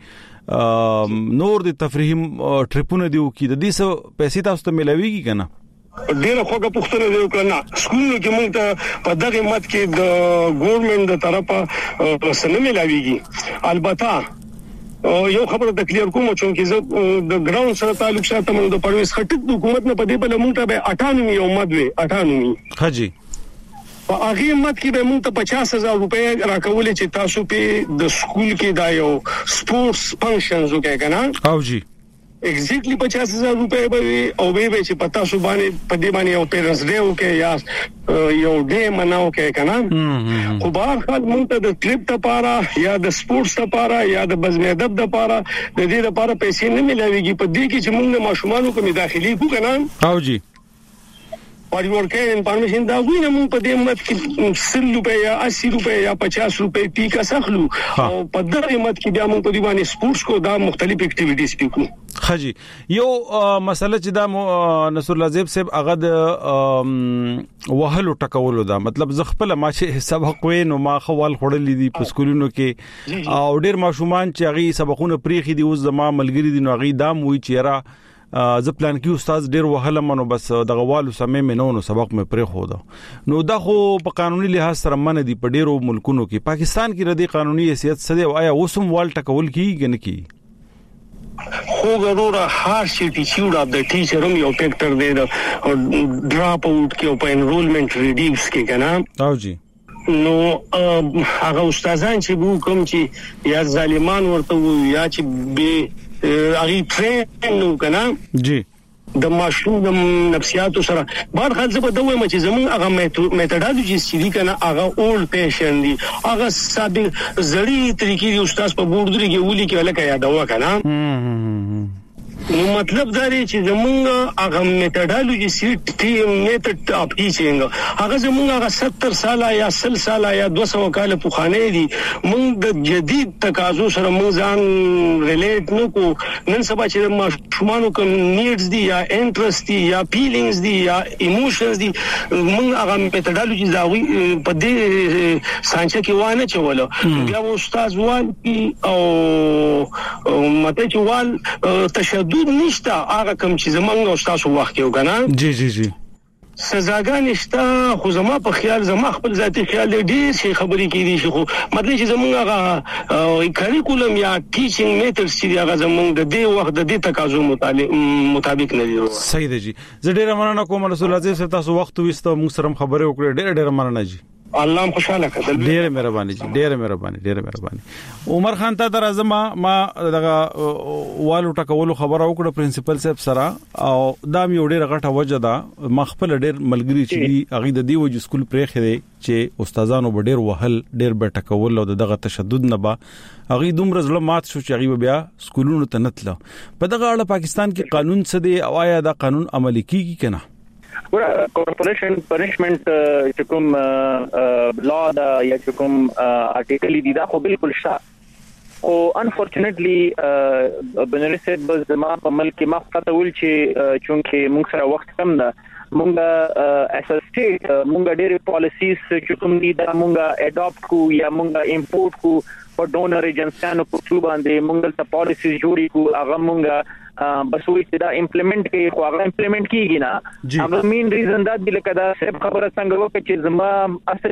کی نور د تفریح ټریپونه دی او کی د دې څه پیسې تاسو ته ملاويږي کنه ډیره خوګه پښتنه دی وکړه سکولونو کې موږ ته په دغه مت کې د ګورنمنت د طرفه سن ملاويږي البته یو خبره د کلیر کوم چې چې د ګراوند سره تعلق ساتم د پرويز خټک د حکومت نه په دې بل موږ ته به اټانومي او مدوي اټانومي حاجی په هغه مت کې به موږ ته پچاس هزار روپے راکول چې تاسو په د سکول کې دا یو سپورتس فنکشنز وکړئ کنه او جی ایگزیکټلی پچاس هزار روپے به او به چې پتا سو باندې په دې باندې یو پیرنټس ډے وکړي یا یو ډے مناو کې کنه خو بهر حال مونږ ته د ټریپ لپاره یا د سپورتس لپاره یا د بزمېدب لپاره د دې لپاره پیسې نه ملويږي په دې کې چې موږ ماشومان کوم داخلي کو کنه او جی پاري ورکې انفارمیشن دا وینم موږ په دې مت کې سل روپے یا اسی روپے یا پچاس روپے پی کا سخلو او په دغه مت کې بیا موږ په دې باندې سپورتس کو دا مختلف اکټیویټیز پکو خجی یو مسله چې دا نصر الله زیب صاحب هغه د وهلو ټکولو دا مطلب ز خپل ما چې سبق وینم ما خوال خړلې دي په سکولونو کې او ډیر ماشومان چې هغه سبقونه پریخي دي اوس زما ملګری دي نو هغه دام وی چې را ز پلان کې استاد ډیر وهله منو بس دغه والو سمې مې نو سبق مې پرې خو دا نو دا خو په قانوني لحاظ سره من دي په ډیرو ملکونو کې پاکستان کې ردی قانوني حیثیت سده آیا اوسم وال ټکول کیږي نه کی خو ضروره هر شي ټیچر اف د ټیچر هم یو فیکټر دی د ډراپ اوټ کې په انرولمنت ریډیوس کې کنه او جی نو هغه استادان چې وو کوم چې یا ظالمان ورته وو یا چې به اغي ټرین نو کنه جی د ماشوم د نفسیاتو سره بار خاصه په دوه مچ زمون هغه میتودولوژي چې دي کنه هغه اولډ پیشن دي هغه ساده زړی طریقې دي استاد په بورډ لري کې ولي کې لکه یادوا کنه نو مطلب دا دی چې زمونږ هغه میتودولوژي سیټ ټیم میتود اپ ټیچینګ هغه زمونږ هغه ستر ساله یا سل ساله یا دوه سوه کال په خانه دي موږ د جدید تقاضو سره موږ ځان ریلیټ نو کو نن سبا چې ماشومانو کوم نیډز دي یا انټرست دي یا فیلینګز دي یا ایموشنز دي موږ هغه میتودولوژي دا وی په دې سانچه کې وانه چوله بیا استاد وان او مته چوال تشدد نشته هغه کوم چې زمونږ او تاسو وخت یو کنه جی جی جی سزاګانې شته خو زما په خیال زما خپل ذاتي خیال ډېر شي خبرې کېدي شي خو مطلب چې زمونږ هغه کریکولم یا ټیچینګ میتھډز چې هغه زمونږ د دې وخت د دې تقاضو مطابق نه دي. صحیح دی جی. زه ډېر مننه کوم رسول الله صاحب تاسو وخت وستو موږ سره خبرې وکړې ډېر ډېر مننه جی. الله خوشاله کړه. ډېر مهرباني جی ډېر مهرباني ډېر مهرباني. عمر خان ته درازه ما ما دغه والو ټکولو خبره وکړه پرنسپل صاحب سره او دا مې ډېر غټه وجه ده ما خپل ډېر ملګری چې هغه د دې وجه سکول پرې خېده چې استادانو به ډېر وهل ډېر به ټکول او دغه تشدد نه با هغه دومره ظلم مات شو چې هغه بیا سکولونو ته نتله. په دغه اړه پاکستان کې قانون څه دی او آیا دا قانون عملي کیږي کنه؟ کارپوریشن پنشمنٹ چې کوم لا دا یا چې کوم آرټیکل دی دا خو بالکل شته او انفورچونټلی بنری سیټ بس ما په ملک ما فتول چې چونکه موږ سره وخت کم ده مونږه اس اسټیټ مونږه ډېر پالیسیز چې کوم دي دا مونږه اډاپټ کو یا مونږه امپورټ کو په ډونر ایجنسیانو په څو باندې مونږه ته پالیسیز جوړې کو هغه مونږه بس وې چې دا امپلیمنٹ کې خو هغه امپلیمنٹ کیږي نه. هغه مین ریزن دا دی لکه دا سب خبره څنګه وکړي چې زما اصل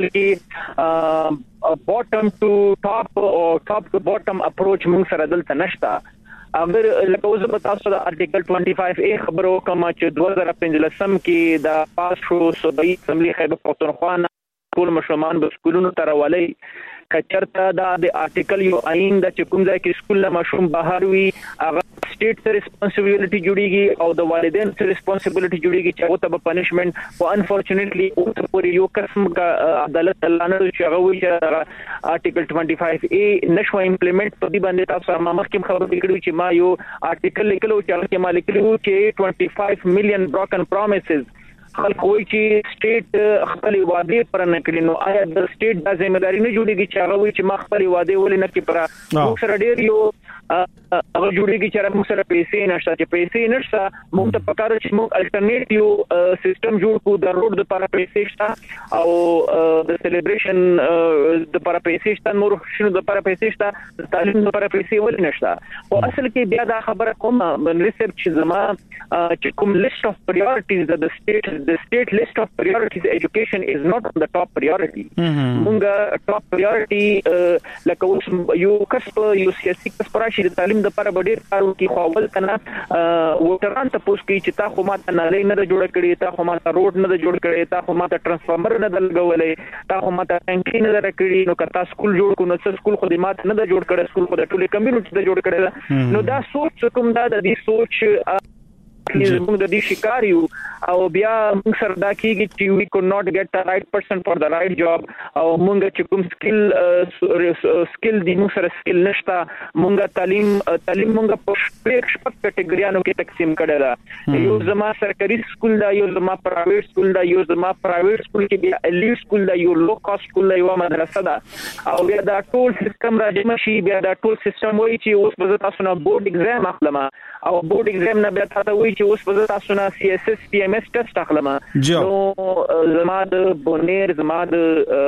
کې باټم ټو ټاپ او ټاپ ټو باټم اپروچ موږ سره دلته نشته. اگر لکه اوس په تاسو د آرټیکل پنځه اے خبرو کوم چې دوه هزار پنځلسم کې دا پاس شو صوبایي اسمبلی خیبر پختونخوا ټول مشرمان به سکولونو ته راولي کچرته دا د آرټیکل یو آئین د کوم ځای کې سکول له مشروم بهر وي هغه سټیټ ته ریسپانسیبিলিټي جوړیږي او د والدین ته ریسپانسیبিলিټي جوړیږي چې هغه ته پنیشمنت او انفورچونټلی او ته پورې یو قسم کا عدالت لانه چې هغه وی چې آرټیکل پنځه اے نشو امپلیمنٹ په دې باندې تاسو ما مخکې خبرې کړې چې ما یو آرټیکل لیکلو چې هغه ما لیکلو چې پنځه مليون بروکن پرومیسز خلک وایي چې سټیټ خپل وعده پر نه کړی نو آیا د سټیټ د ځمېداري نه جوړیږي چې هغه وایي چې ما خپل وعده ولې نه کړی پر موږ سره ډېر یو هغه جوړیږي چې موږ سره پیسې نشته چې پیسې نشته موږ ته پکار چې موږ الټرنیټیو سیستم جوړ کړو د روډ لپاره پیسې شته او د سلیبریشن د لپاره پیسې شته نور شنو د لپاره پیسې شته د تعلیم لپاره پیسې ولې نشته او اصل کې بیا دا خبره کوم ریسرچ چې زما چې کوم لیست اف پرایورټیز د سټیټ the state list of priorities education is not on the top priority. مونږه top priority لکه اوس یو کس یو سیاسي کس پراشي د تعلیم د لپاره ډېر کار کوي خو اول کنه وټران ته پوښتنه کوي چې تا خو ماته نه نه جوړ کړی تا خو ماته روډ نه جوړ کړی تا خو ماته ترانسفارمر نه لګولې تا خو ماته ټانکي نه راکړی نو کتا سکول جوړ کو نو سکول خدمات نه جوړ کړی سکول خو د ټولې کمیونټي ته جوړ کړی نو دا سوچ کوم دا د دې سوچ موږ د دې شکار یو او بیا موږ سره دا کیږي چې we could not get the right person for the right job او موږ چې کوم سکل سکل دی موږ سره سکل نشته موږ تعلیم تعلیم موږ په شپږ شپږ کټګوریانو کې تقسیم کړل دا یو زما سرکاري سکول دا یو زما پرایویټ سکول دا یو زما پرایویټ سکول کې بیا الیټ سکول دا یو لو کاست سکول دا یو مدرسه ده او بیا دا ټول سیستم راځي شي بیا دا ټول سیستم وایي چې اوس به تاسو نه بورډ ایگزام اخلم او بورډ ایگزام نه بیا تاسو وایي چې اوس به تاسو نه سی اس اس پی ام اس ټیسټ اخلم نو زما د بونیر زما د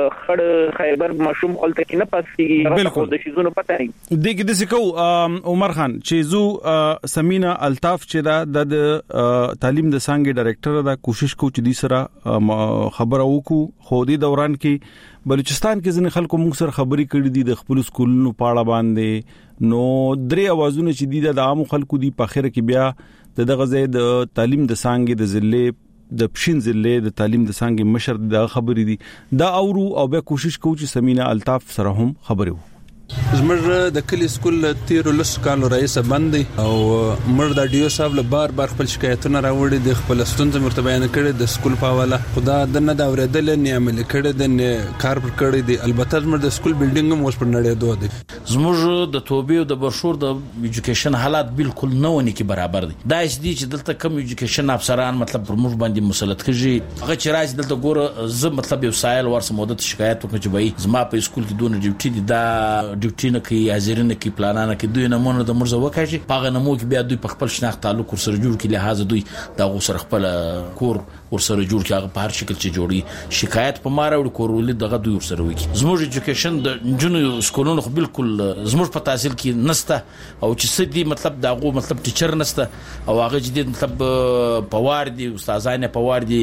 خړ خیبر مشوم خپل تک نه پاسيږي د شیزونو پته نه دغه د سکو عمر خان چې زو سمینا الطاف چې دا د تعلیم د سانګي ډایریکټر دا کوشش کو چې د سره خبره وکړو خو د دوران کې بلوچستان کې ځنې خلکو موږ سره خبرې کړې دي د خپل سکولونو پاړه باندې نو درې اوازونه چې د عام خلکو دی په خیره کې بیا د دغه ځای د تعلیم د سانګي د ضلع د پښین ضلع د تعلیم د سانګي مشر د خبرې دي دا اورو او به کوشش کوو چې سمینا الطاف سره هم خبرې وو. زمر د کلی سکول تیر لس کال رئیس باندې او مر د ډیو صاحب له بار بار خپل شکایتونه راوړي د خپل ستونزې مرتبه بیان کړي د سکول په حواله خدا د نه دا اوریدل نه عمل کړي د کار پر کړي دي البته زمر د سکول بلډینګ هم اوس پر نړۍ دوه دي زمر د توبې او د برشور د ایجوکیشن حالات بالکل نه ونی کې برابر دي دا اس دي چې دلته کم ایجوکیشن افسران مطلب پر موږ باندې مسلط کړي هغه چې راځي دلته ګوره ز مطلب یو سایل ورسره مدت شکایت وکړي چې وای زما په سکول کې دونه ډیوټي دي دا ډیوټي نه کوي حاضرینه کې پلانانه کې دوی نمونه د مرزه وکړي پاغه نمو کې بیا دوی په خپل شناخت تعلق سره جوړ کړي لہذا دوی دا غوسر خپل کور ورسره جوړ کړي هغه په هر شکل چې جوړي شکایت په ماره وړ کورولې دغه دوی ورسره وکړي زموږ ایجوکیشن د جنو سکولونو خو بالکل زموږ په تحصیل کې نسته او چې سدي مطلب داغه مطلب ټیچر نسته او هغه جدي مطلب پوار دي استادانه پوار دي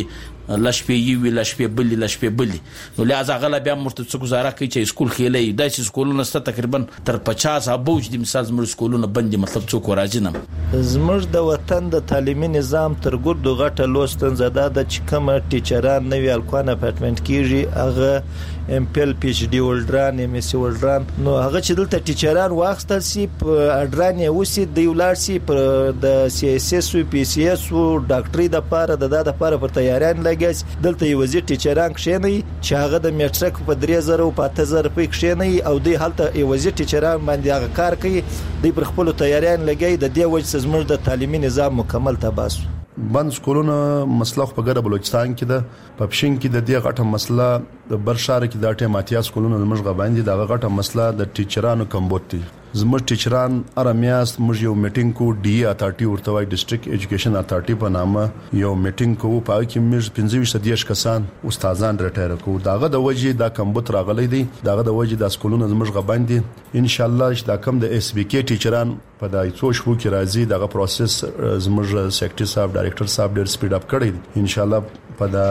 لشپې یو لشپې بل لشپې بل نو لہذا غلا بیا مرته څه گزاره کوي چې سکول خېلې دای چې سکولونه ست تقریبا تر پچاس ابوج د مثال زموږ سکولونه بندي مطلب څوک راځي نه زموږ د وطن د تعلیمي نظام تر ګردو غټه لوستن زده د چکمه ټیچران نوی الکوان اپارټمنټ کیږي هغه ام پی ال پی ایچ ډي ولډران ام اس سی ولډران نو هغه چې دلته ټیچران واخستل سي په اډران یې وسی د ولار سي پر د سی اس اس او پی سی اس او ډاکټري د پاره د د پاره پر تیاریان لګیس دلته یو وزیر ټیچران کښینی چې هغه د میټریک په درې زره او په اته زره په کښینی او دی حالت یو وزیر ټیچران باندې هغه کار کوي د پر خپل تیاریان لګي د دې وجه زموږ د تعلیمي نظام مکمل تباس بند سکولونه مسله په ګډه بلوچستان کې ده په پښین کې د دې غټه مسله د برشار کې د اټه ماتیا سکولونه د مشغه باندې د غټه مسله د ټیچرانو کمبوت دي زموږ ټیچران ارمیاس موږ یو میټینګ کو ډي اتارټي ورته وای ډیسټریکټ ایجوکیشن اتارټي په نامه یو میټینګ کو په کې موږ پنځه ویشت دیش کسان استادان رټیر کو داغه د وجې دا کمبوت راغلی دی داغه د وجې د سکولونو زموږ غباندې ان شاء الله چې دا کم د اس بي کې ټیچران په دای څو شپو کې راځي دغه پروسس زموږ سیکریټری صاحب ډایریکټر صاحب ډیر سپیډ اپ کړی ان شاء الله په دا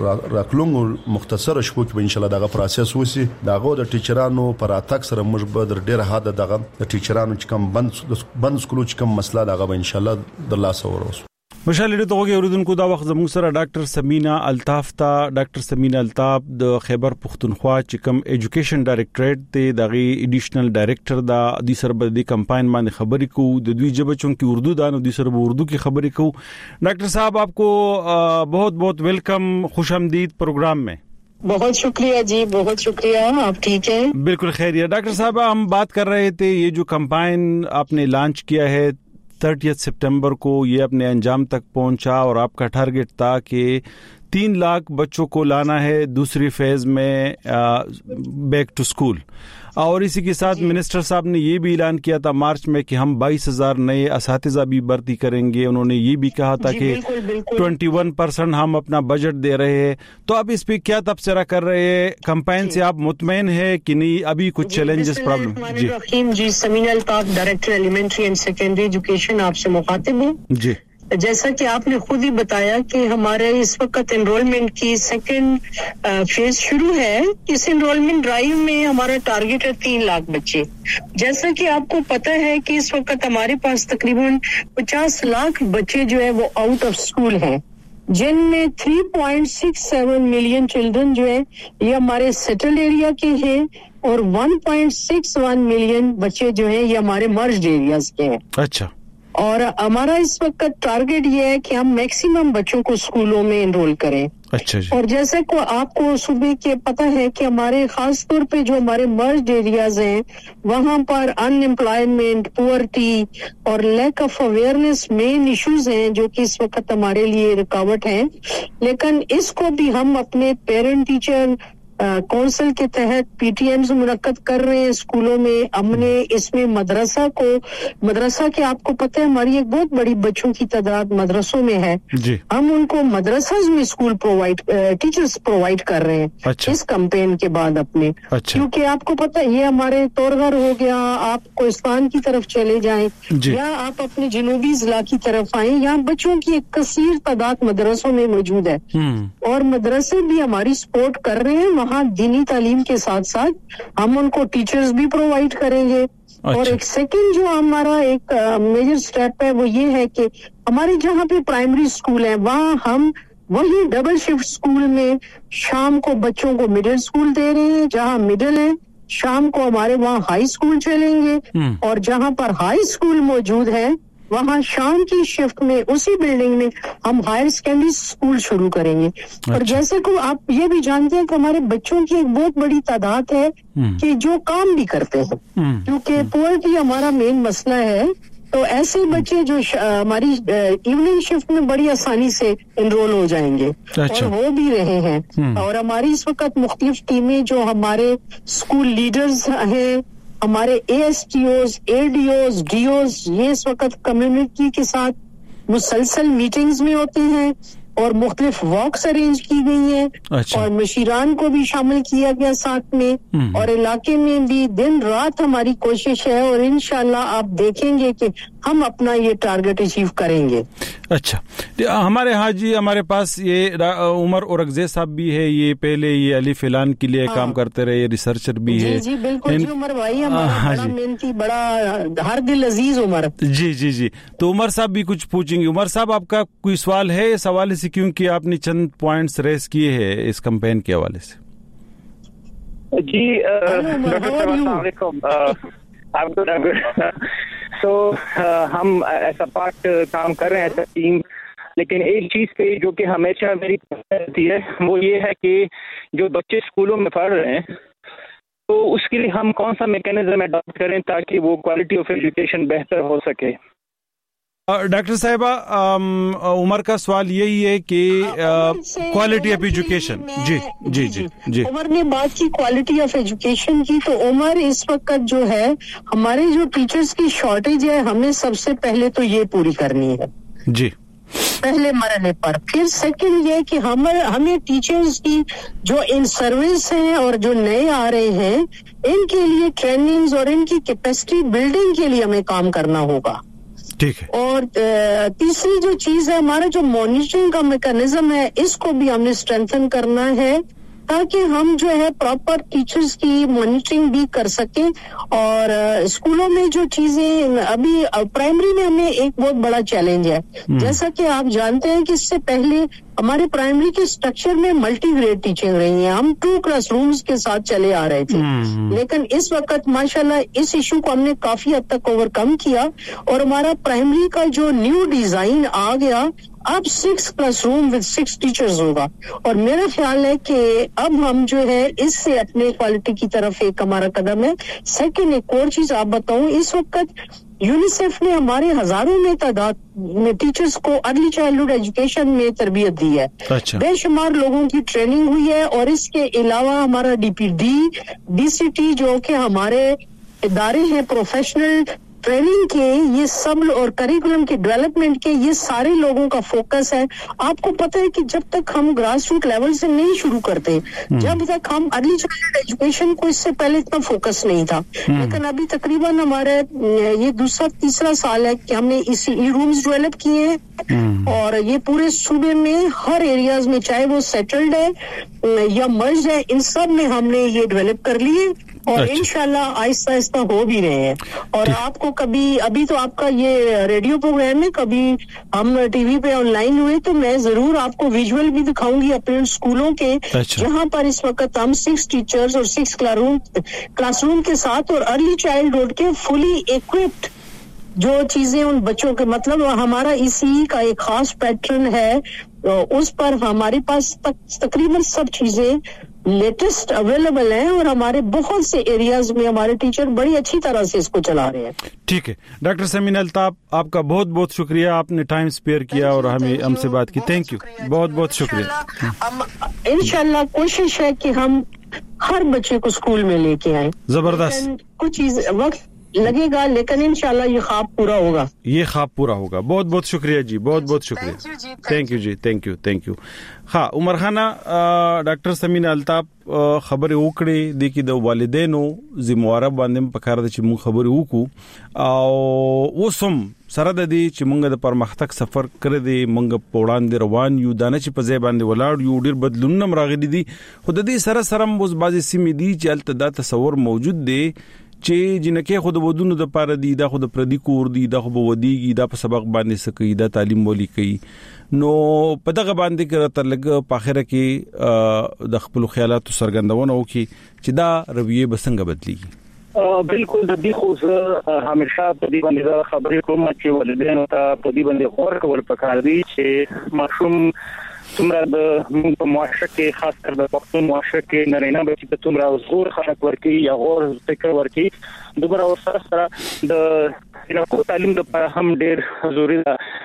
راکلونګو مختصر شپو کې ان شاء الله دغه پروسس وسی دغه د ټیچرانو پر اتاک سره موږ به ډیر حد دغه د ټیچرانو چې کوم بند بند سکولو چې کوم مسله دغه ان شاء الله د الله سره ورسو مشالې ته وګورئ اوردونکو دا وخت زموږ سره ډاکټر سمینا الطاف تا ډاکټر سمینا الطاف د خیبر پختونخوا چې کوم ایجوکیشن ډایریکټریټ ته دغه ایډیشنل ډایریکټر دا د سربر د کمپاین باندې خبرې کو د دوی جبه چون کې اردو دانو د سربر اردو کی خبرې کو ډاکټر صاحب آپ کو بہت بہت ویلکم خوش آمدید پروگرام میں بہت شکریہ جی بہت شکریہ آپ ٹھیک ہیں بالکل خیریت ڈاکٹر صاحب ہم بات کر رہے تھے یہ جو کمپائن آپ نے لانچ کیا ہے تھرٹیتھ سپٹمبر کو یہ اپنے انجام تک پہنچا اور آپ کا ٹارگٹ تھا کہ تین لاکھ بچوں کو لانا ہے دوسری فیز میں بیک ٹو سکول اور اسی کے ساتھ منسٹر صاحب نے یہ بھی اعلان کیا تھا مارچ میں کہ ہم بائیس ہزار نئے اساتذہ بھی بھرتی کریں گے انہوں نے یہ بھی کہا تھا کہ ٹوینٹی ون پرسینٹ ہم اپنا بجٹ دے رہے ہیں تو اب اس پہ کیا تبصرہ کر رہے ہیں کمپائن سے آپ مطمئن ہے کہ نہیں ابھی کچھ چیلنجز پرابلم جی جی سمینا الطاف ڈائریکٹر ایلیمنٹری اینڈ سیکنڈری ایجوکیشن آپ سے مخاطب ہوں جی جیسا کہ آپ نے خود ہی بتایا کہ ہمارے اس وقت انرولمنٹ کی سیکنڈ فیز شروع ہے اس انرولمنٹ ڈرائیو میں ہمارا ٹارگٹ ہے تین لاکھ بچے جیسا کہ آپ کو پتہ ہے کہ اس وقت ہمارے پاس تقریباً پچاس لاکھ بچے جو ہے وہ آؤٹ آف اسکول ہیں جن میں تھری پوائنٹ سکس سیون ملین چلڈرن جو ہے یہ ہمارے سیٹلڈ ایریا کے ہیں اور ون پوائنٹ سکس ون ملین بچے جو ہیں یہ ہمارے مرجڈ ایریاز کے ہیں. اچھا. اور ہمارا اس وقت ٹارگٹ یہ ہے کہ ہم میکسیمم بچوں کو اسکولوں میں انرول کریں. اچھا جی. اور جیسے کو آپ کو صبح کے پتہ ہے کہ ہمارے خاص طور پہ جو ہمارے مرجڈ ایریاز ہیں وہاں پر ان امپلائمنٹ, پورٹی اور لیک آف اویئرنیس مین ایشوز ہیں جو کہ اس وقت ہمارے لیے رکاوٹ ہیں. لیکن اس کو بھی ہم اپنے پیرنٹ ٹیچر کونسل کے تحت پی ٹی ایمز منعقد کر رہے ہیں اسکولوں میں. ہم نے اس میں مدرسہ کو مدرسہ کے آپ کو پتہ ہے ہماری ایک بہت بڑی بچوں کی تعداد مدرسوں میں ہے جی. ہم ان کو مدرسہ میں اسکول پرووائڈ ٹیچرز پرووائڈ کر رہے ہیں. اچھا. اس کمپین کے بعد اپنے اچھا. کیونکہ آپ کو پتہ ہے یہ ہمارے تورغر ہو گیا, آپ کوہستان کی طرف چلے جائیں جی. یا آپ اپنے جنوبی ضلع کی طرف آئیں, یہاں بچوں کی ایک کثیر تعداد مدرسوں میں موجود ہے اور مدرسے بھی ہماری سپورٹ کر رہے ہیں. وہاں دینی تعلیم کے ساتھ ساتھ ہم ان کو ٹیچرز بھی پرووائڈ کریں گے. اچھا. اور ایک سیکنڈ جو ہمارا ایک میجر سٹیپ ہے وہ یہ ہے کہ ہمارے جہاں پہ پرائمری اسکول ہے وہاں ہم وہی ڈبل شفٹ اسکول میں شام کو بچوں کو مڈل اسکول دے رہے ہیں. جہاں مڈل ہے شام کو ہمارے وہاں ہائی اسکول چلیں گے اور جہاں پر ہائی اسکول موجود ہے وہاں شام کی شفٹ میں اسی بلڈنگ میں ہم ہائر سیکنڈری اسکول شروع کریں گے. اور جیسے کہ آپ یہ بھی جانتے ہیں کہ ہمارے بچوں کی ایک بہت بڑی تعداد ہے کہ جو کام بھی کرتے ہیں کیونکہ پورٹی ہمارا مین مسئلہ ہے. تو ایسے بچے جو ہماری ایوننگ شفٹ میں بڑی آسانی سے انرول ہو جائیں گے اور ہو بھی رہے ہیں. اور ہماری اس وقت مختلف ٹیمیں جو ہمارے اسکول لیڈرز ہیں, ہمارے اے ایس ٹی اوز, اے ڈی اوز, ڈی اوز, یہ اس وقت کمیونٹی کے ساتھ مسلسل میٹنگز میں ہوتے ہیں اور مختلف واکس ارینج کی گئی ہیں اچھا. اور مشیران کو بھی شامل کیا گیا ساتھ میں اور علاقے میں بھی دن رات ہماری کوشش ہے اور انشاءاللہ آپ دیکھیں گے کہ ہم اپنا یہ ٹارگٹ اچیو کریں گے. اچھا ہمارے ہاں جی ہمارے پاس یہ عمر اورنگزیب صاحب بھی ہے, یہ پہلے یہ الف اعلان کے لیے کام کرتے رہے, ریسرچر بھی ہے. جی بالکل جی عمر بھائی ہمارا بڑا محنتی بڑا ہر دل عزیز عمر. جی جی جی تو عمر صاحب بھی کچھ پوچھیں گے. عمر صاحب آپ کا کوئی سوال ہے اس حوالے سے, کیونکہ آپ نے چند پوائنٹس ریز کیے ہیں اس کمپین کے حوالے سے. جی السلام علیکم. سو ہم ایسا پارٹ کام کر رہے ہیں ایسا ٹیم, لیکن ایک چیز پہ جو کہ ہمیشہ میری رہتی ہے وہ یہ ہے کہ جو بچے اسکولوں میں پڑھ رہے ہیں تو اس کے لیے ہم کون سا میکینزم اڈاپٹ کریں تاکہ وہ کوالٹی آف ایجوکیشن بہتر ہو سکے. ڈاکٹر صاحبہ عمر کا سوال یہی ہے کہ کوالٹی آف ایجوکیشن. جی جی جی جی عمر نے بات کی کوالٹی آف ایجوکیشن کی, تو عمر اس وقت جو ہے ہمارے جو ٹیچرز کی شارٹیج ہے ہمیں سب سے پہلے تو یہ پوری کرنی ہے جی پہلے مرحلے پر. پھر سیکنڈ یہ کہ ہم ہمیں ٹیچرز کی جو ان سروس ہیں اور جو نئے آ رہے ہیں ان کے لیے ٹریننگز اور ان کی کیپیسٹی بلڈنگ کے لیے ہمیں کام کرنا ہوگا. ٹھیک ہے. اور تیسری جو چیز ہے ہمارا جو مانیٹرنگ کا میکانزم ہے اس کو بھی ہم نے اسٹرینتھن کرنا ہے تاکہ ہم جو ہے پراپر ٹیچرز کی مانیٹرنگ بھی کر سکیں. اور اسکولوں میں جو چیزیں ابھی پرائمری میں ہمیں ایک بہت بڑا چیلنج ہے, جیسا کہ آپ جانتے ہیں کہ اس سے پہلے ہمارے پرائمری کے اسٹرکچر میں ملٹی گریڈ ٹیچنگ رہی ہیں, ہم ٹو کلاس رومز کے ساتھ چلے آ رہے تھے. لیکن اس وقت ماشاءاللہ اس ایشو کو ہم نے کافی حد تک اوور کم کیا اور ہمارا پرائمری کا جو نیو ڈیزائن آ گیا اب سکس کلاس روم ود سکس ٹیچرز ہوگا. اور میرا خیال ہے کہ اب ہم جو ہے اس سے اپنے کوالٹی کی طرف ایک ہمارا قدم ہے. سیکنڈ ایک اور چیز آپ بتاؤں, اس وقت یونیسیف نے ہمارے ہزاروں میں تعداد میں ٹیچرز کو ارلی چائلڈہڈ ایجوکیشن میں تربیت دی ہے. اچھا. بے شمار لوگوں کی ٹریننگ ہوئی ہے اور اس کے علاوہ ہمارا ڈی پی ڈی ڈی سی ٹی جو کہ ہمارے ادارے ہیں پروفیشنل ٹریننگ کے, یہ سب اور کریکولم کی ڈیولپمنٹ کے یہ سارے لوگوں کا فوکس ہے. آپ کو پتہ ہے کہ جب تک ہم گراس روٹ لیول سے نہیں شروع کرتے, جب تک ہم ارلی چائلڈہڈ ایجوکیشن کو اس سے پہلے اتنا فوکس نہیں تھا, لیکن ابھی تقریباً ہمارے یہ دوسرا تیسرا سال ہے کہ ہم نے اسی ای رومز ڈیولپ کیے ہیں اور یہ پورے صوبے میں ہر ایریاز میں چاہے وہ سیٹلڈ ہے یا مرجڈ ہے ان سب میں ہم نے یہ ڈیولپ کر لیے اور انشاءاللہ آہستہ آہستہ ہو بھی رہے ہیں. اور آپ کو کبھی ابھی تو آپ کا یہ ریڈیو پروگرام ہے, کبھی ہم ٹی وی پہ آن لائن ہوئے تو میں ضرور آپ کو ویژول بھی دکھاؤں گی اپنے اسکولوں کے جہاں پر اس وقت ہم سکس ٹیچرز اور سکس کلاس روم کے ساتھ اور ارلی چائلڈہڈ کے فلی ایکوپڈ جو چیزیں ان بچوں کے مطلب ہمارا اسی کا ایک خاص پیٹرن ہے, اس پر ہمارے پاس تقریباً سب چیزیں لیٹسٹ اویلیبل ہیں اور ہمارے بہت سے ایریاز میں ہمارے ٹیچر بڑی اچھی طرح سے اس کو چلا رہے ہیں. ٹھیک ہے ڈاکٹر سمین الطاف, آپ کا بہت بہت شکریہ, آپ نے ٹائم اسپیئر کیا اور ہمیں ہم سے بات کی. تھینک یو, بہت بہت شکریہ. انشاءاللہ کوشش ہے کہ ہم ہر بچے کو اسکول میں لے کے آئیں. زبردست. کچھ چیز وقت لگے گا لیکن انشاءاللہ یہ خواب پورا ہوگا. یہ خواب پورا ہوگا. بہت بہت شکریہ جی, بہت بہت شکریہ. تھینک یو جی, تھینک یو تھینک یو. ہاں عمر خانہ ډاکټر سمین الطاف خبرې وکړې د کې د والدینو ذمہواره باندې پکار د چې موږ خبرې وکړو او اوسم سره د دې چې موږ د پرمختګ سفر کړی دی, موږ په وړاندې روان یو, دانه چې په ځای باندې ولاړ یو, ډېر بدلونونه راغلي دي. خو د دې سره سره اوس بعضې سیمې دي چې هلته دا تصور موجود دی چې جنکه خود ودونو د پاره دی, دا خود پردي کور دی, دا خو بودیږي, دا په سبق باندې سکی, دا تعلیم ولی کوي. نو په دغه باندې کې تر لګ په اخره کې د خپل خیالاتو سرګندونه وکي چې دا رویه بسنګ بدلیږي. بالکل د دې خو همیشه په دې باندې خبرې کوم چې والدینو ته په دې باندې غور کول پکار دي چې ماشوم څومره د په معاشره کې خاص کر د پښتون معاشره کې نارینه بچی ته څومره زور خلک ورکی یا غور فکر ورکی دومره ور سره سره د نو تعلیم لپاره هم ډېر ضروری ده.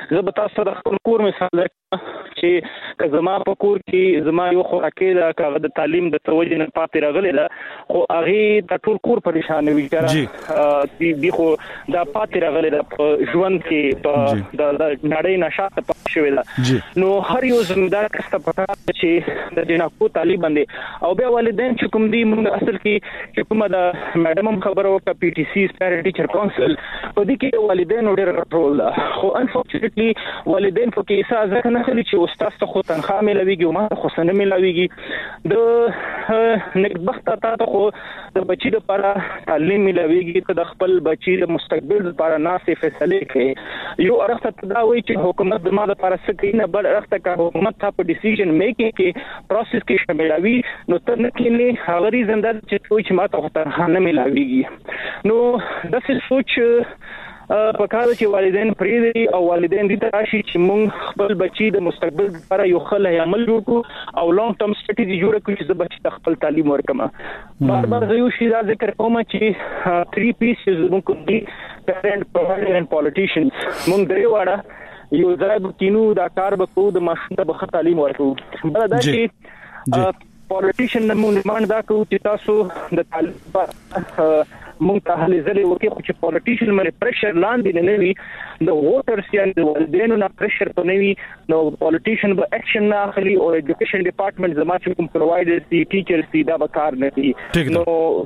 زه به تاسو د خپل کور مثال درکړم چې زما په کور کې زما یو خوراکي دا کاغذ د تعلیم د توجه نه پاتې راغلی دا خو هغه د ټول کور پریشان وي چې دی خو دا پاتې راغلی دا ژوند کې په د نړۍ نشاط پاتې شوی دا نو هر یو زمیندار کسته پتا چې د جنکو تعلیم باندې او بیا والدین چې کوم دي موږ اصل کې چې کومه دا میډم خبره وکړه پی ټی سی پیرنټ ټیچر کونسل په دې کې والدین ډېر رول ده خو انفورچونټلی والدین په کې اساس ځکه نه خلی چې استاد ته خو تنخواه ملويږي او ما خو سن ملويږي د نکبخت ته خو د بچی لپاره تعلیم ملويږي ته د خپل بچی د مستقبل لپاره ناسې فیصله کوي یو ارخته تداوی چې حکومت د ماده لپاره سکه نه بل ارخته کا حکومت ته په ډیسیژن میکینګ کې پروسس کې شاملوي نو تر نه کې هغه ریزندر چې کوئی چې ما ته تنخواه نه ملويږي نو د څه سوچ په کار چې والدین پریدي او والدین دې تراشي چې موږ خپل بچي د مستقبل لپاره یو خل عمل جوړ کړو او لانګ ټرم سټریټجی جوړ کړو چې د بچي خپل تعلیم ورکړم بار بار زه یو شی دا ذکر کوم چې تھری پیسز موږ دي پیرنټ پرووایډر اند پالیټیشنز موږ درې واړه یو ځای کینو دا کار به کوو د ماشوم ته تعلیم ورکړو بل دا چې پالیټیشن موږ مان دا کوو چې تاسو د تعلیم مونږ ته هلي زلي وکي خو چې پالیټیشن باندې پریشر لاندې نه وي د ووټرز یا د والدینو نه پریشر په نوي نو پالیټیشن به اکشن نه اخلي او ایجوکیشن ډپارټمنټ زما چې کوم پرووایډرز دي ټیچرز دي دا به کار نه کوي نو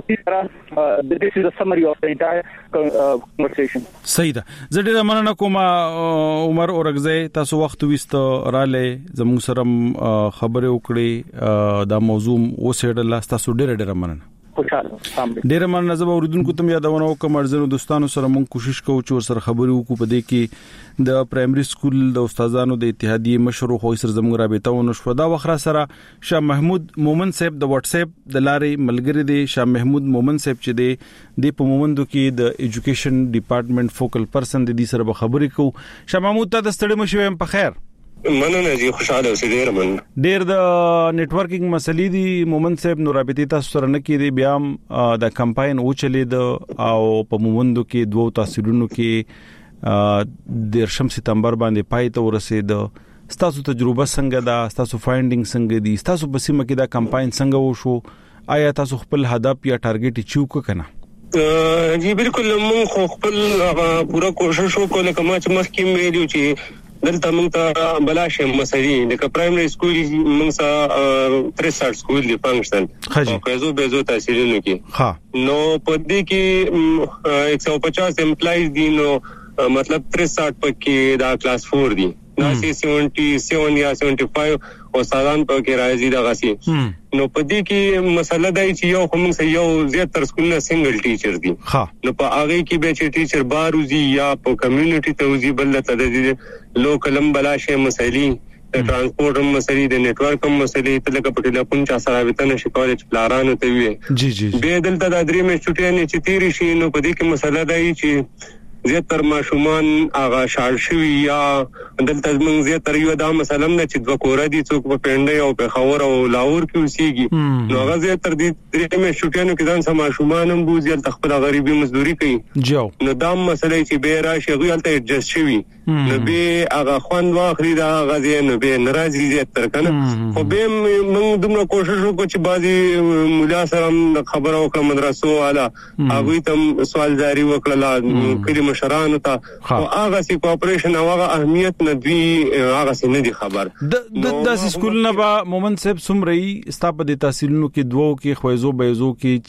this is a summary of the entire conversation صحیح ده زه ډېر مننه کوم عمر اورغزی تاسو وخت وست رااله زموږ سره خبرې وکړې دا موضوع وسېډل تاسو ډېر ډېر مننه ډیر مننه زما اوریدونکو ته یادونه وکم ارزنو دوستانو سره مونږ کوشش کوو چې سره خبرې وکړو په دې کې د پرایمري سکول د استادانو د اتحادیه مشر خو سر زموږ رابطه ونه شو دا وخره سره شاه محمود مومن صاحب د واتس اپ د لارې ملګری دی شاه محمود مومن صاحب چې دی د په مومندو کې د ایجوکیشن ډپارټمنټ فوکل پرسن د دې سره خبرې کوو شاه محمود ته د ستړي مشوم په خیر مننه جی خوشاله اوسئ ډیر من ډیر د نیټورکینګ مسلې دي مومن صاحب نو رابطې تاسو سره نه کېدی بیا د کمپاین او چلید او په مومندو کې دوه تحصیلونو کې د شم سپتمبر باندې پای ته ورسېد تاسو تجربه څنګه ده تاسو فایندینګ څنګه دي تاسو په سیمه کې دا کمپاین څنګه وشو آیا تاسو خپل هدف یا ټارګټ چوک کنه جی بالکل موږ خو خپل پورا کوشش وکړو کومه چې مخکې ویلو چې دلته موږ ته بلاشه مسلې د پرایمري سکول موږ سره تریسټ سکول دی فنکشن او کزو بزو تحصیلونو کې ها نو په دې کې ایک سو پچاس امپلایز دي نو مطلب تریسټ پکې دا کلاس فور دي دا سیونټي سیون یا سیونټي فایو استادان په کې راځي دا غسي نو په دې کې مسله دا چې یو کوم څه یو زیاتره سکولونه سنگل ټیچر دي نو په هغه کې به چې ټیچر باروزي یا په کمیونټي ته وزي بل ته د لوکلم بلاشه مسلې د ترانسپورت هم مسلې د نیټورک هم مسلې ته لکه په ټلیفون چا سره وتنه شي کالج پلانانو ته وي جی جی به دلته د درې مې چټیانې چې تیری شي نو په دې کې مسله دا چې زیاتره ماشومان هغه شال شوی یا دلته موږ زیاتره یو دا مثلا چې د کور دي څوک په پنده او په خور او لاور کې اوسېږي نو هغه زیاتره د درې مې چټیانو کې ځان سم ماشومان هم بوزي خپل غریبي مزدوري کوي جو نو دا مسله چې به راشي غوالته ایڈجسټ شوی نو به هغه خوان واخلي دا غزي نو به ناراضي زیاتره کنه خو به موږ دومره کوشش وکړو چې بعضي مولا سره خبرو وکړه مدرسو والا هغه ته سوال جاری وکړه کړي مشرانو ته او هغه سي کوپریشن او هغه اهمیت نه دی هغه سي نه دی خبر د د سکول نه با مومن صاحب سمري ستاپ د تحصیلونو کې دوو کې خويزو بيزو کې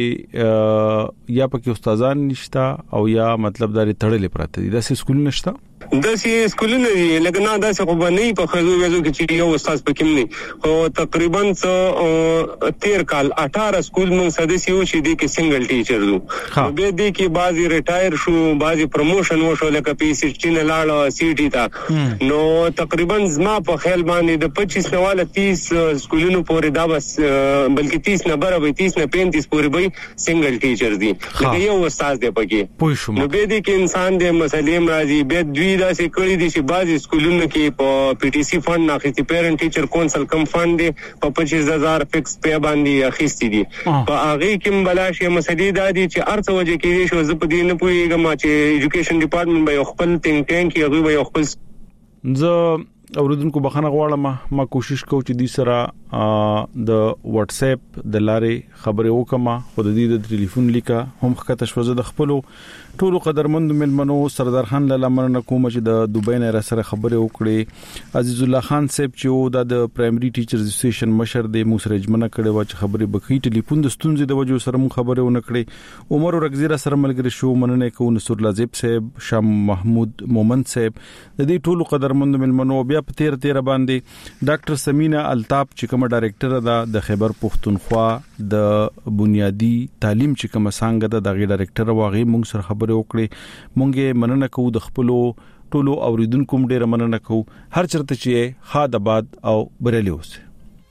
چې یا پکې استادان نشتا او یا مطلب داري تړلې پراته دي د سکول نشتا د سي سکولونه لکه نه دا څه خو باندې په خزو ویزو کې چې یو استاد پکې نه او تقریبا څو تیر کال اٹھارہ سکول مون سدسي و چې دي کې سنگل ټیچر دو به دي کې بعضي ریټایر شو بعضي پروموشن وشو لکه پی سی ټی نه لاړ سی ټی تا نو تقریبا زما په خیال باندې د پچیس نواله تیس سکولونو پورې دا بس بلکې تیس نه برابر تیس نه پینتیس پورې به سنگل ټیچر دي لکه یو استاد دی پکې نو به دي کې انسان دې مسلې راځي به دوی دا سې کړی دي چې بعضي سکولونو کې په پی ټی سی فند اخیستي پیرنټ ټیچر کونسل کم فند دی په پچیس هزار فکس پی باندې اخیستي دي په هغه کې بلاشه مسلې دا دي چې ارڅ وجه کې شو زه په دې نه پوهیږم چې ایجوکیشن ډپارټمنټ به خپل تینګ ټینګ کې هغه به خپل زه اوردونکو بخښنه غواړم ما کوشش کوم چې د سره د واتس اپ د لارې خبرې وکم خو د دې د ټلیفون لیکه هم خکته شوزه د خپل ټولو قدرمند ملمنو سردار خان لاله مننه کوم چې د دوبۍ نه را سره خبرې وکړي عزیز الله خان صاحب چې د پرایمري ټیچرز اسوسییشن مشر د موسرجمنه کړي و چې خبرې بکې ټلیفون د ستونزې د وجو سره مو خبرې ونه کړې عمر رغزیره سره ملګری شو مننه کوم نصر لازب صاحب شام محمود مومن صاحب د دې ټولو قدرمند ملمنو بیا په تیر تیر باندې ډاکټر سمینا الطاف چې کوم ډایریکټر ده د خیبر پختونخوا د بنیادی تعلیم چې کوم څنګه ده د ډایریکټر واغې مونږ سره خبرې وکړې مونږه مننه کوو د خپل ټولو اوریدونکو ډیره مننه کوو هر چرته چې خاد آباد او بریلی اوسه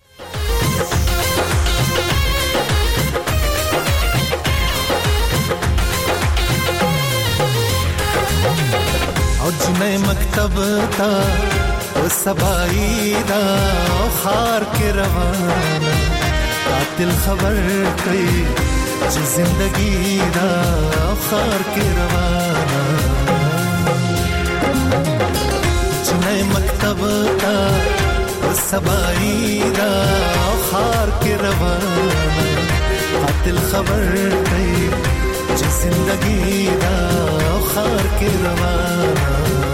او جنې مکتب تا او سبای دا خار کې روانه قاتل خبر کوي چې زندگی دا خار کې روانه جنې مکتب تا او سبای دا خار کې روانه قاتل خبر کوي چې زندگی دا خار کې روانه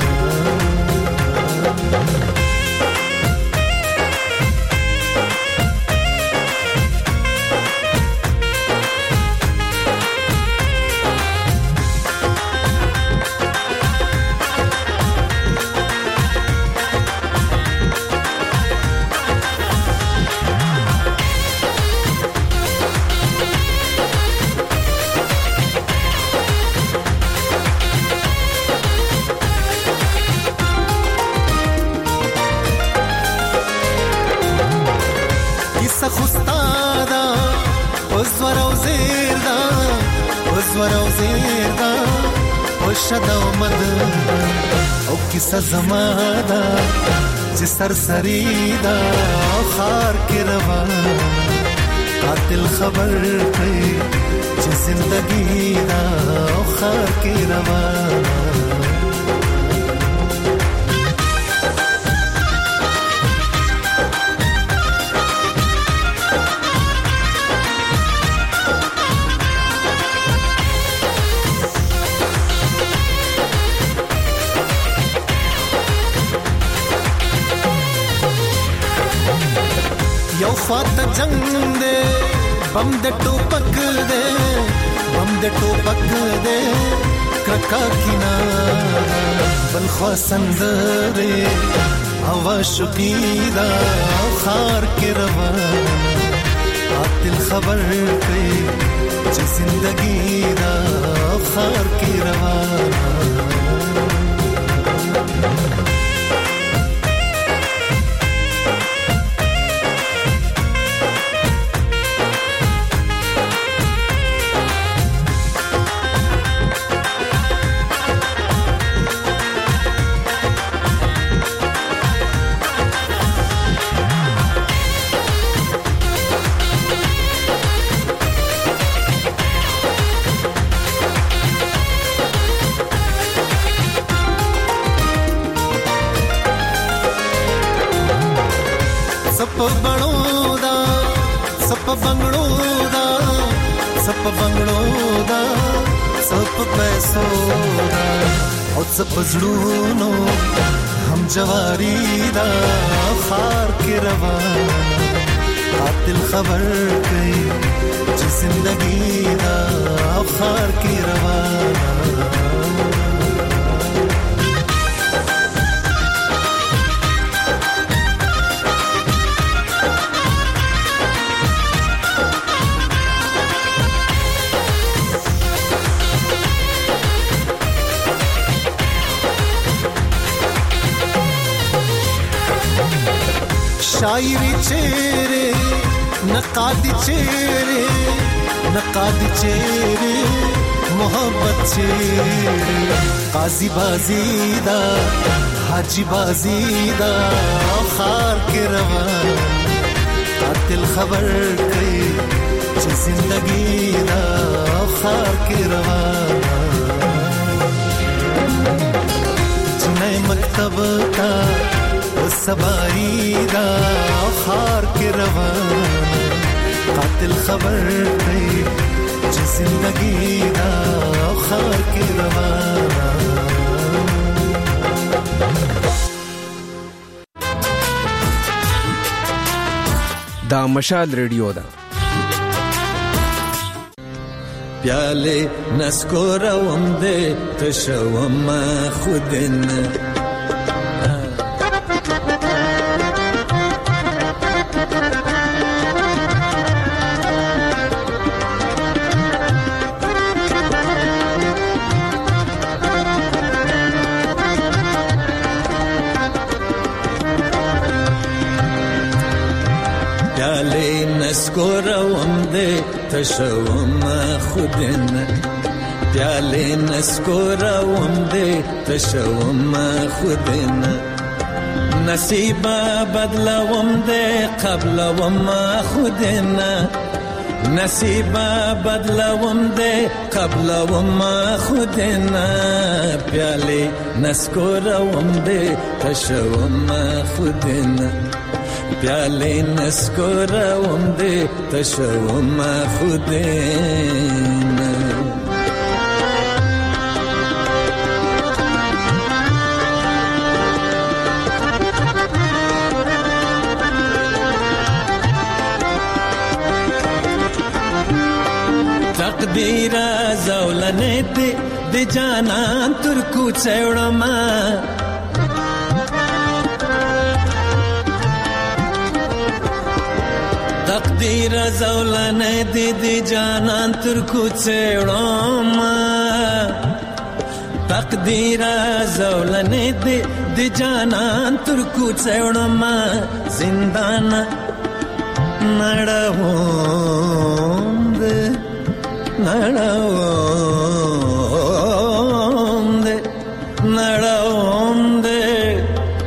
شدو مد او کیسه زمادا چې سرسری دا خار کې روان قاتل خبر کوي چې زندگی دا خار کې روان فات جنگ دے بم دے ٹوپک دے بم دے ٹوپک دے کرکا کنارا بلخوا سندرے ہوا شقیدہ خار کے روان قاتل خبر پہ چی زندگی دا خار کے روان सप बंगड़ो दा सप बंगड़ो दा सप बंगड़ो दा सप पैसो दा और सप जड़ूनो हम जवारी दा खार के रवान कातिल खबर कई जी जिंदगी दा खार के रवान शायरी चेहरे नकादी चेहरे नकादी चेहरे मोहब्बत चेहरे काजी बाजीदा हाजी बाजीदा खार के रवान कातिल खबर कई ची जिंदगी दा खार के रवान जाए मकतब का सबाई दा खार के रवाना कातिल खबर थे जिंदगी दा खार के रवाना। دا مشال ریډیو دا پیاله نسکورم دې تشوم خودن نسکورم دې تشوم خودن پیاله نسکورم دې تشوم خودن نصیب بدلوم دې قبلوم خودن نصیب بدلوم دې قبلوم خودن پیاله نسکورم دې تشوم خودن پیاله نسکورم دې تشوم خودن تقدیر زولنه دې د جانان تر کوڅه وړم تقدیر زولنه دی دی جانان تر کوڅه وړم تقدیر زولنه دی دی جانان تر کوڅه وړم زندان نړوم دې نړوم دې نړوم دې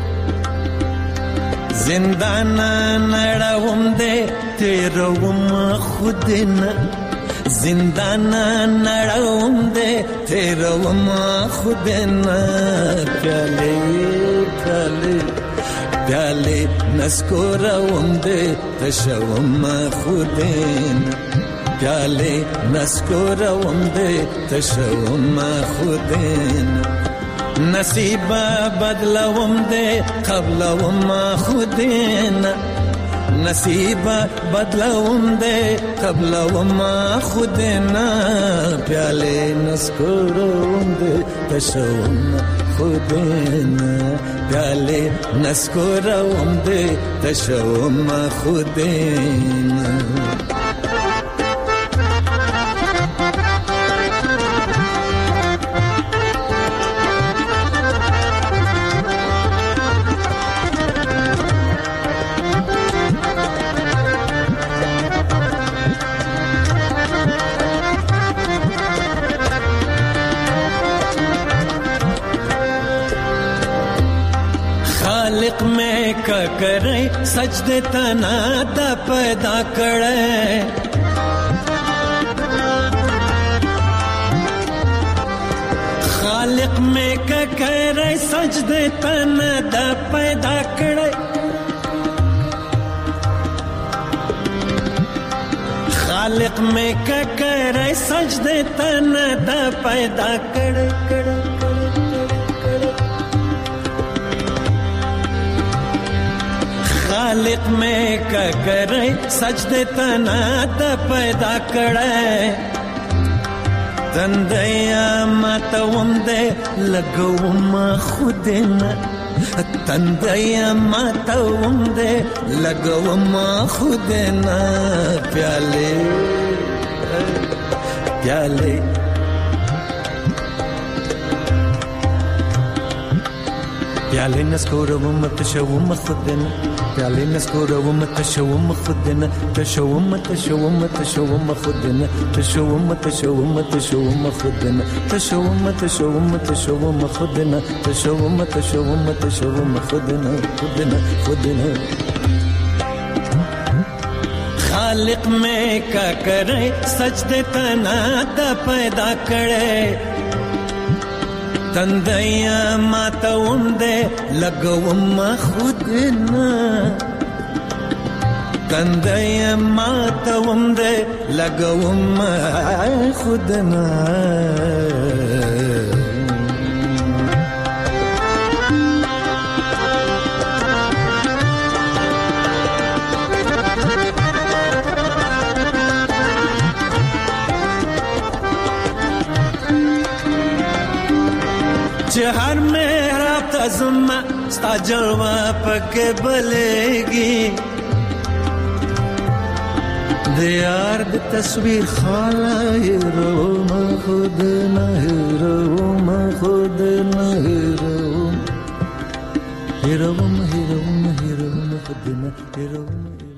زندان نړوم دې تیروم خودنا زندان نړوم دې تیروم خودنا پیاله پیاله پیاله نسکورم دې تشوم خودنا پیاله نسکورم دې تشوم خودنا نصیب بدلوم دې قبلوم خودنا نصیب بدلوم دې قبلوم خودنا پیاله نسکورم دې تشوم خودنا پیاله نسکورم دې تشوم خودنا خالق میں کا کرے سجدے تنا دا پیدا کرے خالق میں کا کرے سجدے تنا دا پیدا کرے خالق میں کا کرے سجدے تنا دا پیدا کرے کرے خالق میں کا کرے سجدے تنا دا پیدا کرے تندیا ماتوم دے لگوم خودنا تندیا ماتوم دے لگوم خودنا پیالے پیالے پیالے نسکورم تشوم خودنا پیالے نسکورم تشوم خودنا تشوم تشوم تشوم خودنا تشوم تشوم تشوم خودنا تشوم تشوم تشوم خودنا تشوم تشوم تشوم خودنا خودنا خودنا خالق میں کا کرے سجدے تنا دا پیدا کرے تندیا ماتوم دې لګوم خودنا تندیا ماتوم دې لګوم خودنا हर मेरा तज़ुमा स्ता जलवा पके बलेगी दियार दी तस्वीर खाला हीरो मैं खुद न हीरो मैं खुद न हीरो हीरो हीरो हीरो खुद न हीरो